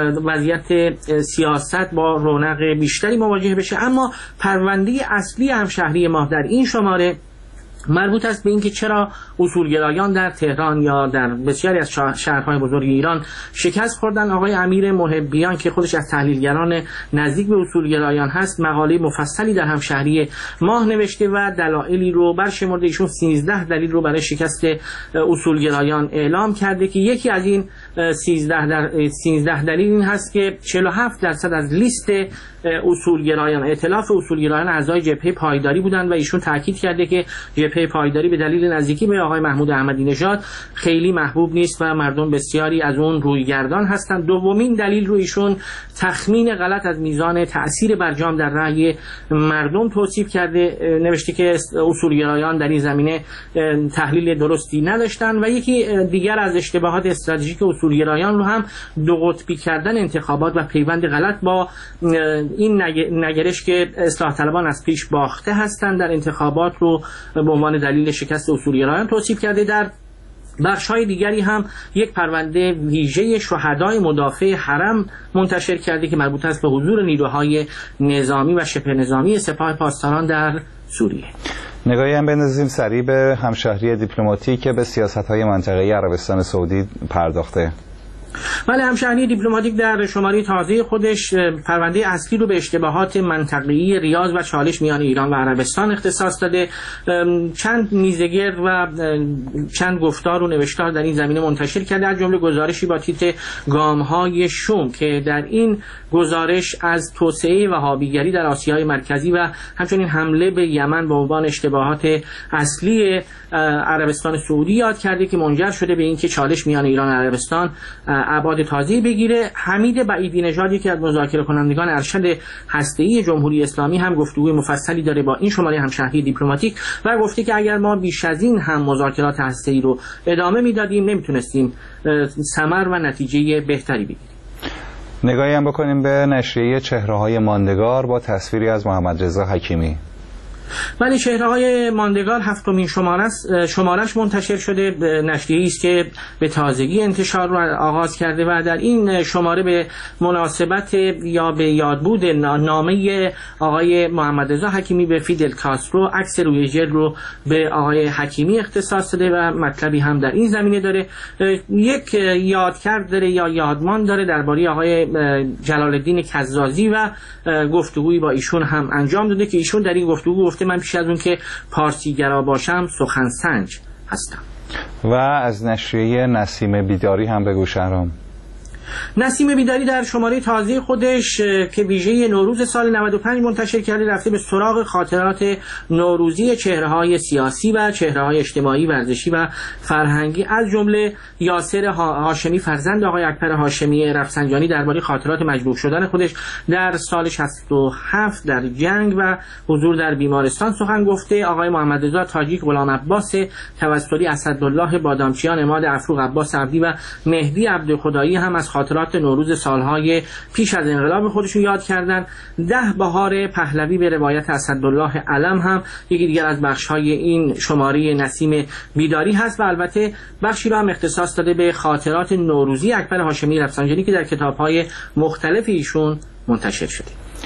وضعیت سیاست با رونق بیشتری مواجه بشه. اما پرونده اصلی همشهری ما در این شماره مربوط است به اینکه چرا اصولگرایان در تهران یا در بسیاری از شهرهای بزرگ ایران شکست خوردن. آقای امیر محبیان که خودش از تحلیلگران نزدیک به اصولگرایان هست مقاله مفصلی در همشهری ماه نوشته و دلایلی رو برشمرده. ایشون سیزده دلیل رو برای شکست اصولگرایان اعلام کرده که یکی از این سیزده در سیزده دلیل این هست که چهل و هفت درصد از لیست اصولگرایان ائتلاف اصولگرایان اعضای جبهه پایداری بودند و ایشون تاکید کرده که جبهه پایداری به دلیل نزدیکی به آقای محمود احمدی نژاد خیلی محبوب نیست و مردم بسیاری از اون رویگردان هستند. دومین دلیل رو ایشون تخمین غلط از میزان تأثیر برجام در رأی مردم توصیف کرده، نوشته که اصولگرایان در این زمینه تحلیل درستی نداشتن. و یکی دیگر از اشتباهات استراتژیک اصولگرایان رو هم دو قطبی کردن انتخابات و پیوند غلط با این نگرش که اصلاح طلبان از پیش باخته هستند در انتخابات رو به عنوان دلیل شکست اصولگرایان توصیف کرده. در بخش‌های دیگری هم یک پرونده ویژه شهدای مدافع حرم منتشر کرده که مربوط است به حضور نیروهای نظامی و شبه نظامی سپاه پاسداران در سوریه. نگاهی هم بندازیم سریع به همشهری دیپلماتیک که به سیاست‌های منطقه‌ای عربستان سعودی پرداخته. بله، همشهری دیپلماتیک در شماره تازه خودش پرونده اصلی رو به اشتباهات منطقه‌ای ریاض و چالش میان ایران و عربستان اختصاص داده. چند میزگر و چند گفتار و نوشتار در این زمینه منتشر کرده، از جمله گزارشی با تیتر گام‌های شوم که در این گزارش از توسعه وهابیگری در آسیای مرکزی و همچنین حمله به یمن به عنوان اشتباهات اصلی عربستان سعودی یاد کرده که منجر شده به اینکه چالش میان ایران و عربستان ابعاد تازه‌ای بگیره. حمید بعیدی نژاد که از مذاکره کنندگان ارشد هسته‌ای جمهوری اسلامی هم گفتگوی مفصلی داره با این شماره همشهری دیپلماتیک و گفته که اگر ما بیش از این هم مذاکرات هسته‌ای رو ادامه میدادیم نمیتونستیم ثمر و نتیجه بهتری بگیریم. نگاهی هم بکنیم به نشریه چهره‌های ماندگار با تصویری از محمد رضا حکیمی. ولی چهره‌های ماندگار هفتمین شماره شمارش منتشر شده، نشریه‌ای است که به تازگی انتشار رو آغاز کرده و در این شماره به مناسبت یا به یادبود نامه آقای محمد رضا حکیمی به فیدل کاسترو عکس روی ژل رو به آقای حکیمی اختصاص داده و مطلبی هم در این زمینه داره. یک یادکرد داره یا یادمان داره درباره آقای جلال الدین کزازی و گفتگویی با ایشون هم انجام داده که ایشون در این گفتگو گفته من پیش از اون که پارسیگرا باشم سخن سنج هستم. و از نشریه نسیم بیداری هم بگو شهرام. نسیم بیداری در شماره تازه خودش که ویژه نوروز سال نود و پنج منتشر کرده رفته به سراغ خاطرات نوروزی چهره‌های سیاسی و چهره‌های اجتماعی، ورزشی و فرهنگی، از جمله یاسر هاشمی فرزند آقای اکبر هاشمی رفسنجانی درباره خاطرات مجروح شدن خودش در سال شصت و هفت در جنگ و حضور در بیمارستان سخن گفته. آقای محمد رضا تاجیک، غلام عباس توسلی، اسدالله بادامچیان، عماد افروق، عباس عبدی و مهدی عبدخدایی هم از خاطرات نوروز سالهای پیش از انقلاب خودشون یاد کردن. ده بهار پهلوی به روایت اسدالله علم هم یکی دیگر از بخش‌های این شماره نسیم بیداری هست و البته بخشی را هم اختصاص داده به خاطرات نوروزی اکبر هاشمی رفسنجانی که در کتاب‌های مختلف ایشون منتشر شده.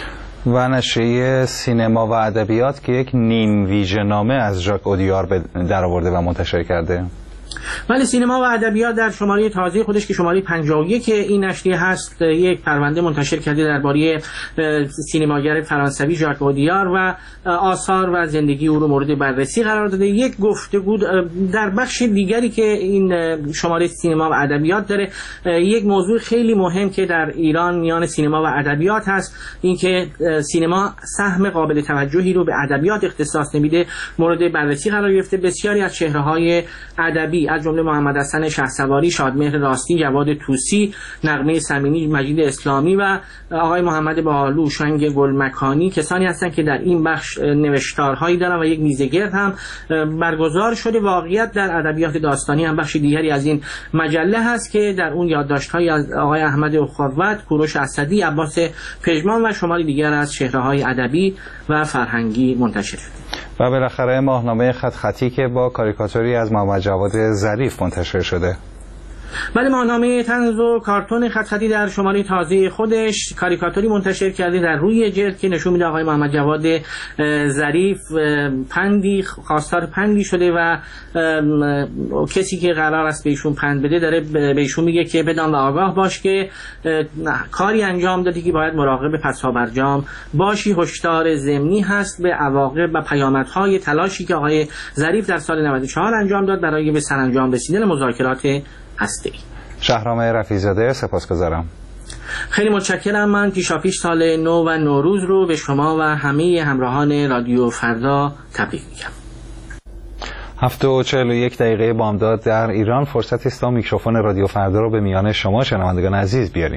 و نشریه سینما و ادبیات که یک نیم ویژه‌نامه از ژاک اودیار در آورده و منتشر کرده. ولی سینما و ادبیات در شماره تازه خودش که شماره پنجاه و یک این نشریه هست یک پرونده منتشر کرده درباره سینماگر فرانسوی ژاک اودیار و آثار و زندگی او رو مورد بررسی قرار داده. یک گفتگو در بخش دیگری که این شماره سینما و ادبیات داره، یک موضوع خیلی مهم که در ایران میان سینما و ادبیات هست، اینکه سینما سهم قابل توجهی رو به ادبیات اختصاص نمیده، مورد بررسی قرار گرفته. بسیاری از چهره‌های ادبی از جمله محمد حسن شهسواری، شادمهر راستی، جواد طوسی، نغمه صمینی، مجید اسلامی و آقای محمد باالو، شنگ گلمکانی کسانی هستند که در این بخش نوشتارهایی دارن و یک میزگرد هم برگزار شده. واقعیت در ادبیات داستانی هم بخش دیگری از این مجله هست که در اون یادداشت‌های از آقای احمد اخوت، کوروش اسدی، عباس پژمان و شماری دیگر از چهره‌های ادبی و فرهنگی منتشر شده. و بالاخره ماهنامه خط خطی که با کاریکاتوری از محمد جواد ظریف منتشر شده. بعد ماهنامه طنز و کارتون خط خطی در شماره تازه خودش کاریکاتوری منتشر کرده در روی جلد که نشون میده آقای محمد جواد ظریف پندی خواستار پندی شده و کسی که قرار است بهشون پند بده داره بهشون میگه که بدان و آگاه باش که کاری انجام دادی که باید مراقب پسا برجام باشی. هشدار ضمنی هست به عواقب و پیامدهای تلاشی که آقای ظریف در سال نود و چهار انجام داد برای به سرانجام رسیدن مذاکرات هسته‌ای. شهرام رفیع‌زاده، سپاسگزارم. خیلی متشکرم. من پیشاپیش سال نو و نوروز رو به شما و همه همراهان رادیو فردا تبریک میگم. هفت و چهل و یک دقیقه بامداد در ایران. فرصتی است تا میکروفون رادیو فردا رو به میان شما شنوندگان عزیز بیاریم.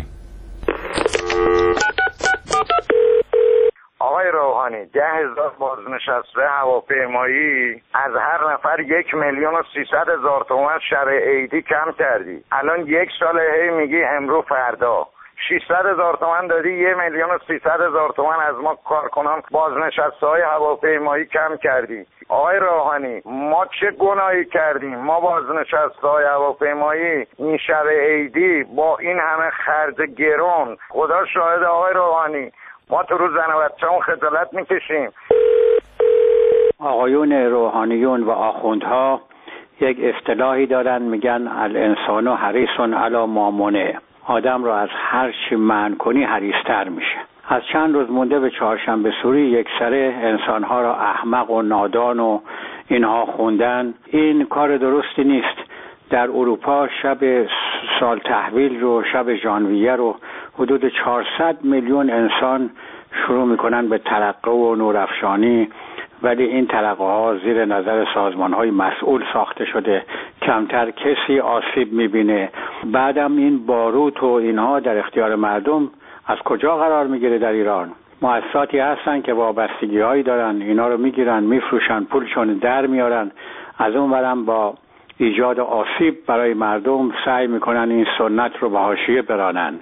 آقای روحانی، ده هزار بازنشسته هواپیمایی از هر نفر یک میلیون و سیصد هزار تومان شب عیدی کم کردی. الان یک سال هی میگی امرو فردا. ششصد هزار تومان دادی، یه میلیون و سیصد هزار تومان از ما کارکنان بازنشسته های هواپیمایی کم کردی. آقای روحانی، ما چه گناهی کردیم؟ ما بازنشسته های هواپیمایی این شب عیدی با این همه خرج گرون، خدا شاهد آقای روحانی، ما تو روز زن و بچه‌مون خجالت میکشیم. آقایون روحانیون و آخوندها یک اصطلاحی دارن، میگن الانسان حریص علی ما منع. آدم رو از هر چی منع کنی حریص‌تر میشه. از چند روز مونده به چهارشنبه سوری یک سره انسانها را احمق و نادان و اینها خوندن. این کار درستی نیست. در اروپا شب سال تحویل رو، شب ژانویه رو حدود چهارصد میلیون انسان شروع میکنن به ترقه و نورافشانی، ولی این ترقه ها زیر نظر سازمان های مسئول ساخته شده، کمتر کسی آسیب میبینه. بعدم این باروت و اینها در اختیار مردم از کجا قرار میگیره؟ در ایران مؤسساتی هستن که وابستگی هایی دارن، اینا رو میگیرن میفروشن، پولشون در میارن، از اون برم با ایجاد آسیب برای مردم سعی میکنن این سنت رو به حاشیه برانن.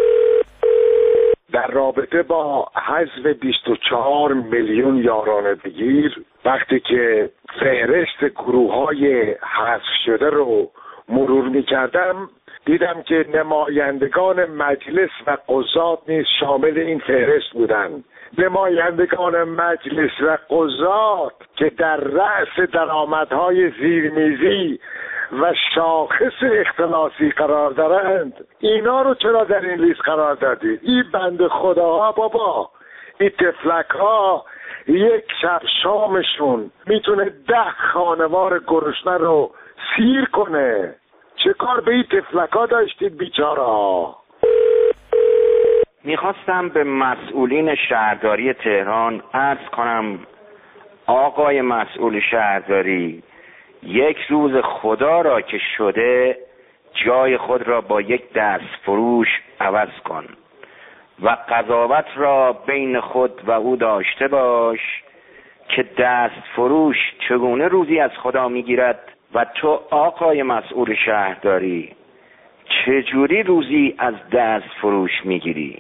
در رابطه با حذف بیست و چهار میلیون یاران بگیر، وقتی که فهرست گروه‌های حذف شده رو مرور می‌کردم، دیدم که نمایندگان مجلس و قضات نیز شامل این فهرست بودند. نمایندگان مجلس و قضات که در رأس درآمدهای زیرمیزی و شاخص اختلاسی قرار دارند، اینا رو چرا در این لیست قرار دادید؟ این بند خداها بابا، این تفلک ها یک شب شامشون میتونه ده خانوار گرسنه رو سیر کنه. چه کار به این تفلک ها داشتید بیچاره ها؟ میخواستم به مسئولین شهرداری تهران عرض کنم آقای مسئول شهرداری، یک روز خدا را که شده جای خود را با یک دست فروش عوض کن و قضاوت را بین خود و او داشته باش که دست فروش چگونه روزی از خدا میگیرد و تو آقای مسئول شهرداری چجوری روزی از دست فروش میگیری؟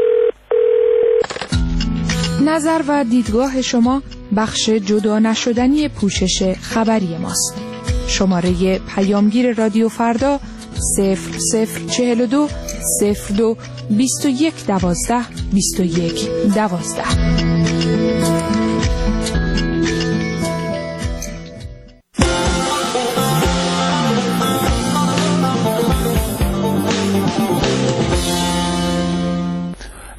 نظر و دیدگاه شما بخش جدا نشدنی پوشش خبری ماست. شماره پیامگیر رادیو فردا صفر صفر چهل و دو صفر دو بیست و یک دوازده بیست و یک دوازده.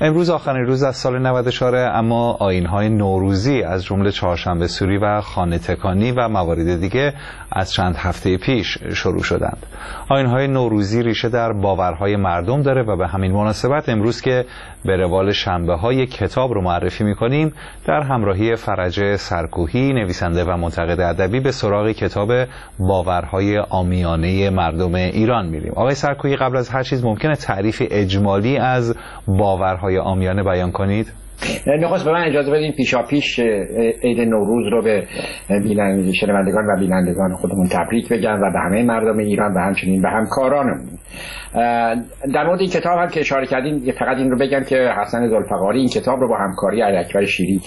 امروز آخرین روز از سال نود و چهار، اما آیین‌های نوروزی از جمله چهارشنبه سوری و خانه تکانی و موارد دیگه از چند هفته پیش شروع شدند. آیین‌های نوروزی ریشه در باورهای مردم داره و به همین مناسبت امروز که به روال شنبه‌های کتاب رو معرفی می‌کنیم، در همراهی فرج سرکوهی، نویسنده و منتقد ادبی، به سراغ کتاب باورهای عامیانه مردم ایران میریم. آقای سرکوهی، قبل از هر چیز ممکنه تعریف اجمالی از باورهای عامیانه بیان کنید؟ نخست به من اجازه بدین پیشا پیش عید نوروز رو به شنوندگان و بینندگان خودمون تبریک بگم و به همه مردم ایران و همچنین به همکارانمون. در مورد این کتاب هم که اشاره کردین، فقط این رو بگم که حسن ذوالفقاری این کتاب رو با همکاری علی‌اکبر شیری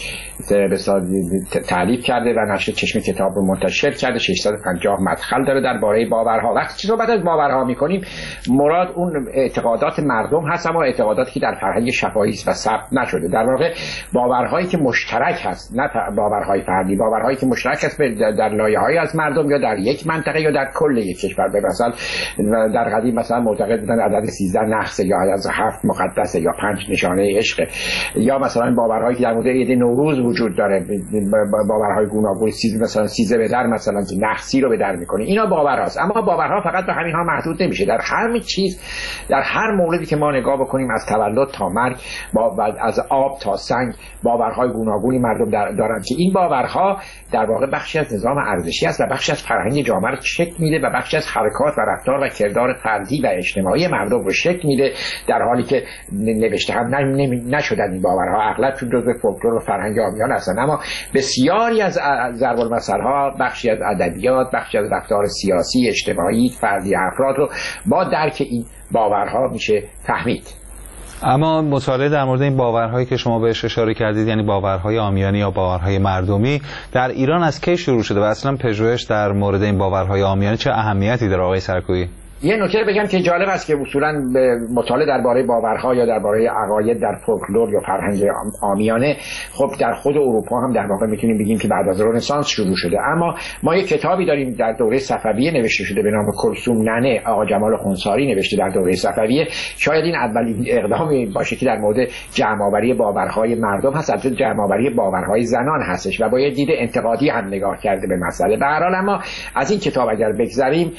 تالیف کرده و نشر چشم کتاب رو منتشر کرده. ششصد و پنجاه مدخل داره درباره باورها. وقتی صحبت از باورها می‌کنیم، مراد اون اعتقادات مردم هست، اما اعتقاداتی که در فرهنگ شفاهی است و ثبت نشده. در واقع باورهایی که مشترک هست، نه باورهای فردی، باورهایی که مشترک هست در لایه‌های از مردم یا در یک منطقه یا در کل یک کشور. به مثال در قدیم مثلا معتقد بودن عدد سیزده نحس یا عدد هفت مقدسه یا پنج نشانه عشق، یا مثلا باورهایی که در مورد عید نوروز وجود داره، باورهای گوناگون، سیز مثلا سیزه به در مثلا که نحسی رو به در میکنه. اینا باورهاست. اما باورها فقط به همین ها محدود نمیشه. در هر چیز، در هر موردی که ما نگاه بکنیم، از تولد تا مرگ، با از آب تا سنگ، باورهای گوناگونی مردم دارند که این باورها در واقع بخشی از نظام ارزشی است و بخشی از فرهنگ جامعه رو شکل میده و بخشی از حرکات و رفتار و کردار فردی و اجتماعی مردم رو شکل میده، در حالی که نوشته هم نشدن این باورها. اغلب چون جزء فولکلور و فرهنگ عامیانه هستند، اما بسیاری از ضرب المثل‌ها بخشی از ادبیات، بخشی از رفتار سیاسی، اجتماعی، فردی افراد رو با درک این باورها میشه فهمید. اما مطالعه در مورد این باورهایی که شما بهش اشاره کردید، یعنی باورهای عامیانه یا باورهای مردمی، در ایران از کی شروع شده و اصلا پژوهش در مورد این باورهای عامیانه چه اهمیتی داره آقای سرکویی؟ یه نکته بگم که جالب است که اصولاً مطالعه درباره باورها یا درباره عقاید در فولکلور یا فرهنگ عامیانه خب در خود اروپا هم در واقع میتونیم بگیم که بعد از رنسانس شروع شده. اما ما یک کتابی داریم در دوره صفویه نوشته شده به نام کلثوم ننه، آقا جمال خنثاری نوشته در دوره صفویه. شاید این اولین اقدامی باشه که در مورد جمع‌آوری باورهای مردم هست، البته جمع‌آوری باورهای زنان هستش و با یه دید انتقادی هم نگاه کرده به مسئله. به هر حال اما از این کتاب اگر بگذریم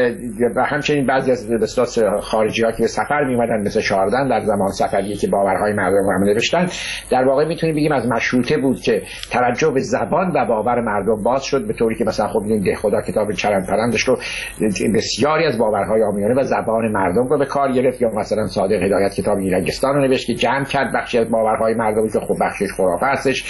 و همچنین بعضی از بسیار خارجی‌ها که سفر می‌اومدن مثل شاردن در زمان صفویه که باورهای مردم رو نوشتن، در واقع میتونیم بگیم از مشروطه بود که توجه به زبان و باور مردم باز شد، به طوری که مثلا خب این دهخدا کتاب چرند پرندش رو بسیاری از باورهای عامیانه و زبان مردم رو به کار گرفت، یا مثلا صادق هدایت کتاب ایرانگستان رو نوشت که جمع کرد بخشی از باورهای مردم که خب بخشش خرافه هستش.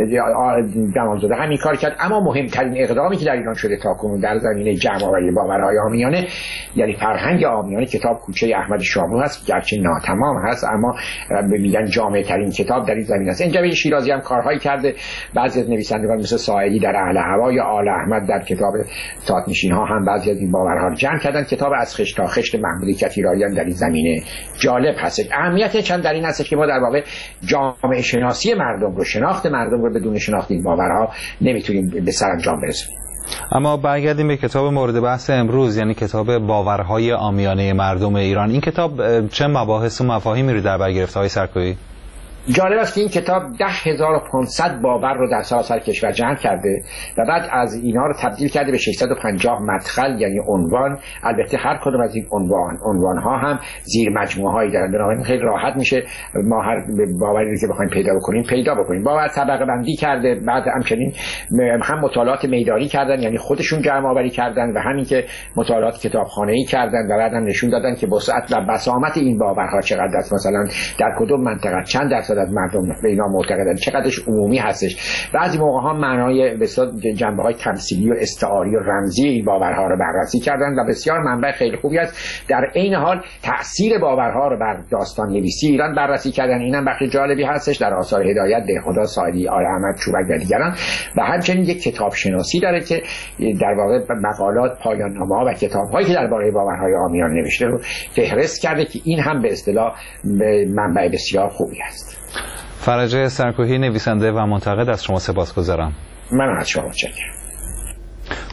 جمالزاده همین کار کرد. اما مهمترین اقدامی که در ایران شده تاکنون در زمینه جمع‌آوری باورهای عامیانه، یعنی فرهنگ عامیانه، کتاب کوچه احمد شاملو هست، گرچه ناتمام هست اما میگن جامع ترین کتاب در این زمینه است. اینجا شیرازی هم کارهایی کرده، بعضی از نویسندگان مثل ساعدی در اهل هوا یا آل احمد در کتاب تات‌نشین ها هم بعضی از این باورها رو جمع کردن. کتاب از خشت تا خشت محمود کتیرایان در این زمینه جالب هست. اهمیت چند در این است که ما در واقع جامعه شناسی مردم رو، شناخت مردم رو بدون شناخت این باورها نمیتونیم به سرانجام برسونیم. اما برگردیم به کتاب مورد بحث امروز، یعنی کتاب باورهای عامیانه مردم ایران. این کتاب چه مباحث و مفاهیمی رو در بر گرفته های سرکویی؟ جالب است که این کتاب ده هزار و پانصد باور رو در سراسر کشور جمع کرده و بعد از اینا رو تبدیل کرده به ششصد و پنجاه مدخل، یعنی عنوان. البته هر کدوم از این عنوان عنوان ها هم زیر مجموعه هایی دارن، بنابراین خیلی راحت میشه ما هر باوری رو که بخوایم پیدا بکنیم پیدا بکنیم. باور طبقه بندی کرده، بعد همچنین هم مطالعات میدانی کردن، یعنی خودشون جمع آوری کردن، و همین که مطالعات کتابخانه‌ای کردن و بعدم نشون دادن که وسعت و بسامت این باورها چقدر است، مثلا در کدوم منطقه چند درصد از مردم به اینا معتقدن، چقدرش عمومی هستش. بعضی موقع ها معنای بسیار جنبه‌های تمثیلی و استعاری و رمزی این باورها رو بررسی کردن و بسیار منبع خیلی خوبی است. در عین حال تأثیر باورها رو بر داستان نویسی ایران بررسی کردن. اینم بخش جالبی هستش در آثار هدایت، دهخدا، ساعدی، آل احمد، چوبک و دیگران. و همچنین یک کتاب شناسی داره که در واقع مقالات، پایان‌نامه‌ها و کتاب‌هایی که درباره باورهای عامیانه نوشته رو فهرست کرده که این هم به اصطلاح منبع بسیار خوبی است. فرج سرکوهی، نویسنده و منتقد، از شما سپاسگزارم. من از شما متشکرم.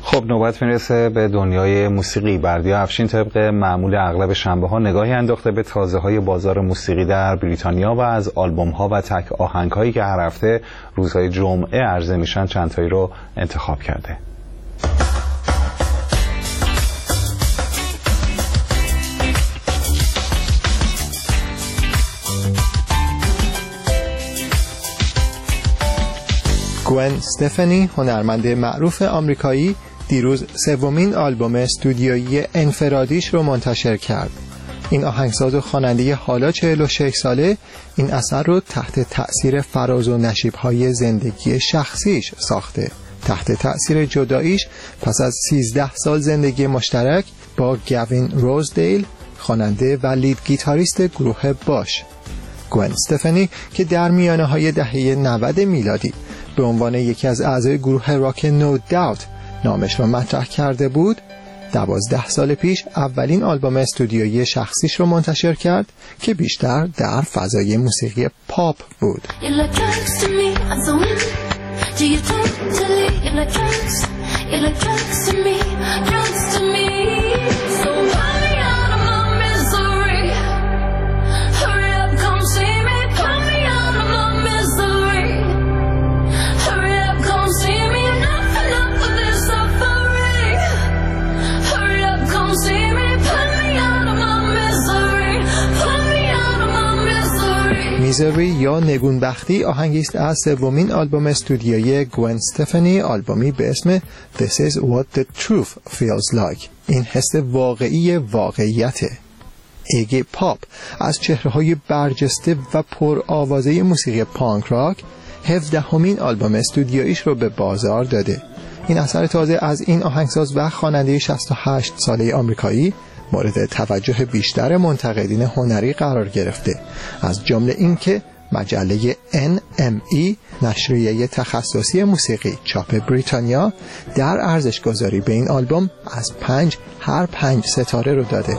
خب نوبت میرسه به دنیای موسیقی. بردیا افشین طبق معمول اغلب شنبه ها نگاهی انداخته به تازه های بازار موسیقی در بریتانیا و از آلبوم ها و تک آهنگ هایی که هر هفته روزهای جمعه عرضه میشن چند تایی رو انتخاب کرده. گوئن استفانی، هنرمند معروف آمریکایی، دیروز سومین آلبوم استودیویی انفرادیش رو منتشر کرد. این آهنگساز و خواننده حالا چهل و شش ساله این اثر رو تحت تأثیر فراز و نشیب‌های زندگی شخصیش ساخته. تحت تأثیر جداییش پس از سیزده سال زندگی مشترک با گوین روزدیل، خواننده و لید گیتاریست گروه باش. گوئن استفانی که در میانه های دهه نود میلادی به عنوان یکی از اعضای گروه راک نو داوت نامش را مطرح کرده بود، دوازده سال پیش اولین آلبوم استودیویی شخصیش رو منتشر کرد که بیشتر در فضای موسیقی پاپ بود. میزری یا نگونبختی آهنگی است از سومین آلبوم استودیویی گوئن استفانی، آلبومی به اسم This is what the truth feels like. این حس واقعی واقعیته. ایگی پاپ از چهره‌های برجسته و پر آوازه موسیقی پانک راک هفدهمین آلبوم استودیویش رو به بازار داده. این اثر تازه از این آهنگساز و خواننده شصت و هشت ساله آمریکایی مورد توجه بیشتر منتقدین هنری قرار گرفته، از جمله اینکه مجله ان ام ای نشریه تخصصی موسیقی چاپ بریتانیا در ارزش گذاری به این آلبوم از پنج هر پنج ستاره رو داده.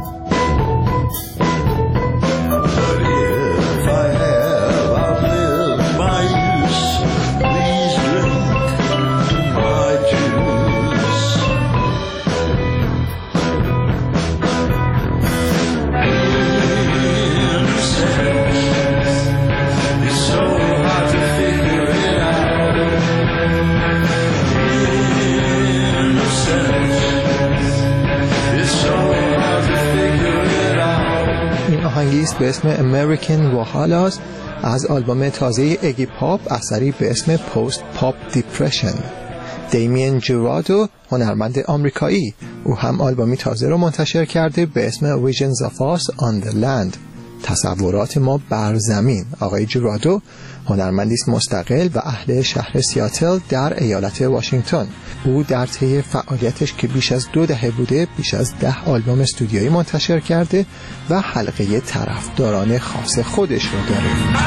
آهنگی است به اسم امریکن واهالاس از آلبوم تازه ایگی پاپ، اثری به اسم پست پاپ دیپرشن. دیمین جورادو، هنرمند آمریکایی، او هم آلبومی تازه رو منتشر کرده به اسم Visions of Us on the Land، تصورات ما بر زمین. آقای جورادو هنرمندی است مستقل و اهل شهر سیاتل در ایالت واشنگتن. او در طی فعالیتش که بیش از دو دهه بوده بیش از ده آلبوم استودیویی منتشر کرده و حلقه طرفداران خاص خودش رو داره.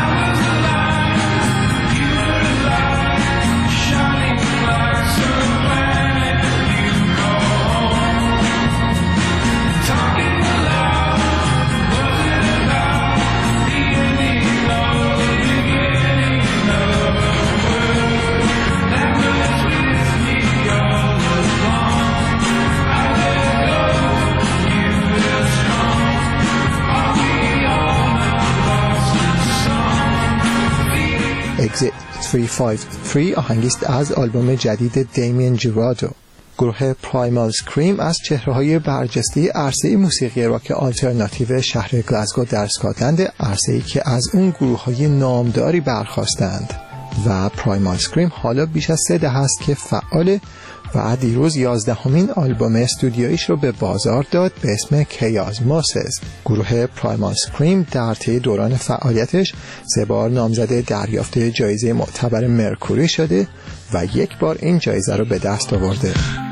Exit سیصد و پنجاه و سه آهنگی است از آلبوم جدید دیمین جورادو. گروه پرایمال اسکریم از چهره‌های برجسته عرصه موسیقی راک آلترناتیو شهر گلاسگو در اسکاتلند، عرصه‌ای که از اون گروه‌های نامداری برخاستند و پرایمال اسکریم حالا بیش از سه دهه است که فعال و دیروز یازدهمین آلبوم استودیویش رو به بازار داد به اسم کیاسموسز. گروه پرایمال اسکریم در طی دوران فعالیتش سه بار نامزد دریافت جایزه معتبر مرکوری شده و یک بار این جایزه رو به دست آورده.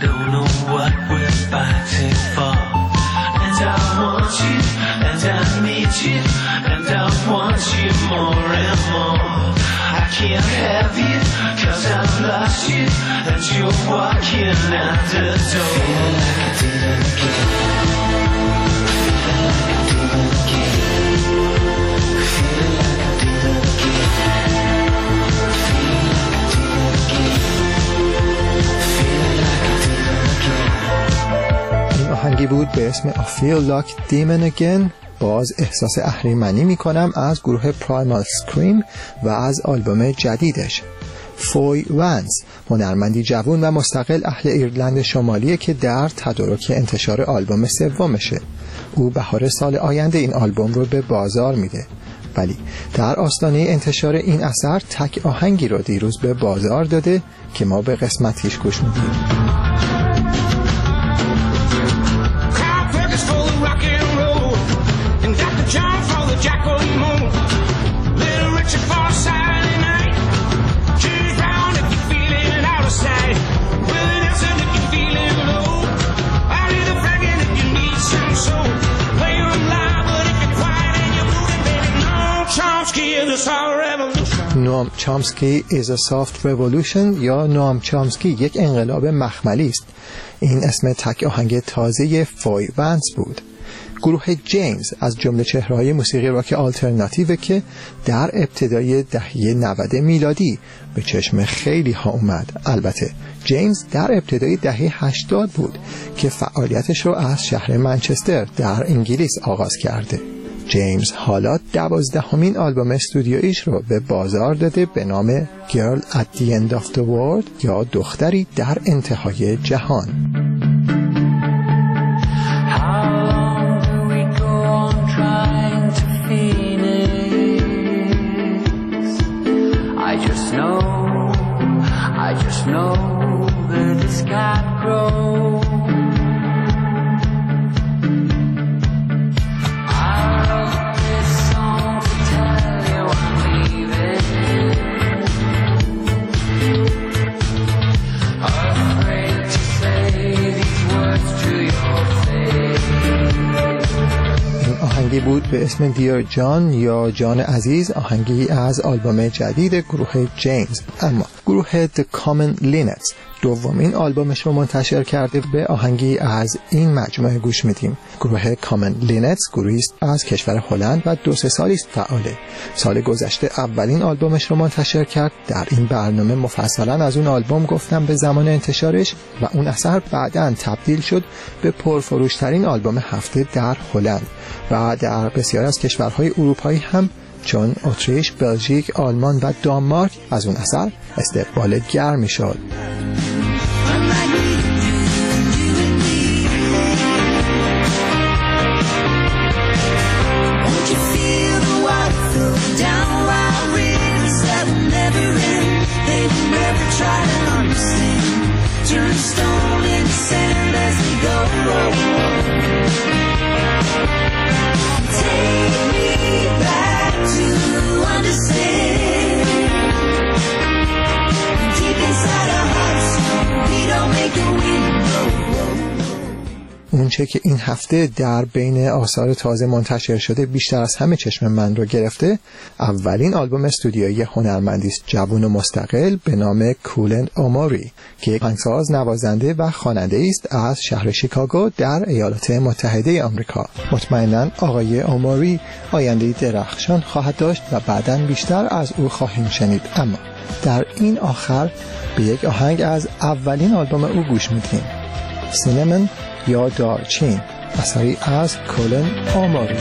Can't have you, cause I've lost you, and you're walking out the door. Feel like I did it again. Feel like I did it again. Feel like I did it again. Feel like I did it again. Feel like I did it again. آهنگی بود به اسم I Feel Like Demon Again. باز احساس اهریمنی میکنم از گروه پرایمال سکریم و از آلبوم جدیدش. فوی وانس هنرمندی جوان و مستقل اهل ایرلند شمالیه که در تدارک انتشار آلبوم سومشه. او بهار سال آینده این آلبوم رو به بازار میده، ولی در آستانه انتشار این اثر تک آهنگی رو دیروز به بازار داده که ما به قسمتیش گوش میدیم. نوام چامسکی is a soft revolution یا نوام چامسکی یک انقلاب مخملی است. این اسم تک آهنگ تازه فوی وانس بود. گروه جیمز از جمله چهره‌های موسیقی راک آلترناتیو که در ابتدای دهه نود میلادی به چشم خیلی ها اومد. البته جیمز در ابتدای دهه هشتاد بود که فعالیتش رو از شهر منچستر در انگلیس آغاز کرده. جیمز حالا دوازدهمین آلبوم استودیویش رو به بازار داده به نام Girl at the End of the World یا دختری در انتهای جهان. آهنگی بود به اسم دیر جان یا جان عزیز، آهنگی از آلبوم جدید گروه جیمز. اما گروه The Common Linnets دومین آلبومش رو منتشر کرده. به آهنگی از این مجموعه گوش میدیم. گروه Common Linnets گروهی است از کشور هلند و دو سه سالی است فعاله. سال گذشته اولین آلبومش رو منتشر کرد. در این برنامه مفصلا از اون آلبوم گفتم به زمان انتشارش و اون اثر بعداً تبدیل شد به پرفروشترین آلبوم هفته در هلند و در بسیاری از کشورهای اروپایی هم چون اتریش، بلژیک، آلمان و دانمارک از اون اثر استقبال گرمی شد. اونچه که این هفته در بین آثار تازه منتشر شده بیشتر از همه چشم من رو گرفته، اولین آلبوم استودیویی هنرمندی است جوان و مستقل به نام کولن اوموری که یک آهنگساز، نوازنده و خواننده است از شهر شیکاگو در ایالات متحده آمریکا. مطمئناً آقای اوموری آینده درخشان خواهد داشت و بعداً بیشتر از او خواهیم شنید. اما در این آخر به یک آهنگ از اولین آلبوم او گوش میدیم، سینمن یا دارچین، اثری از کولن اوموری.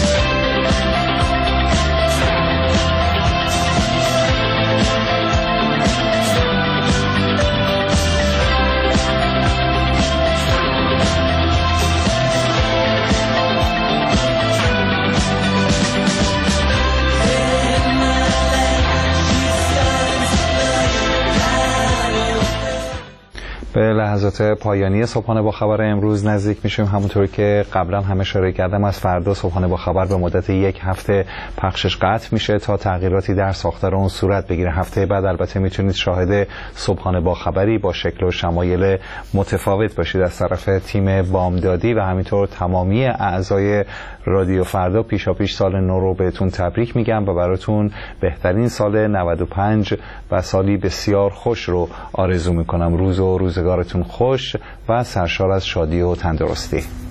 به لحظات پایانی صبحانه با خبر امروز نزدیک میشیم. همونطور که قبلا هم اشاره کردم از فردا صبحانه با خبر به مدت یک هفته پخشش قطع میشه تا تغییراتی در ساختار اون صورت بگیره. هفته بعد البته میتونید شاهد صبحانه با خبری با شکل و شمایل متفاوت باشید از طرف تیم بامدادی و همینطور تمامی اعضای رادیو فردا. پیشاپیش سال نو رو بهتون تبریک میگم و براتون بهترین سال نود و پنج و سالی بسیار خوش رو آرزو میکنم. روز و روزگارتون خوش و سرشار از شادی و تندرستی.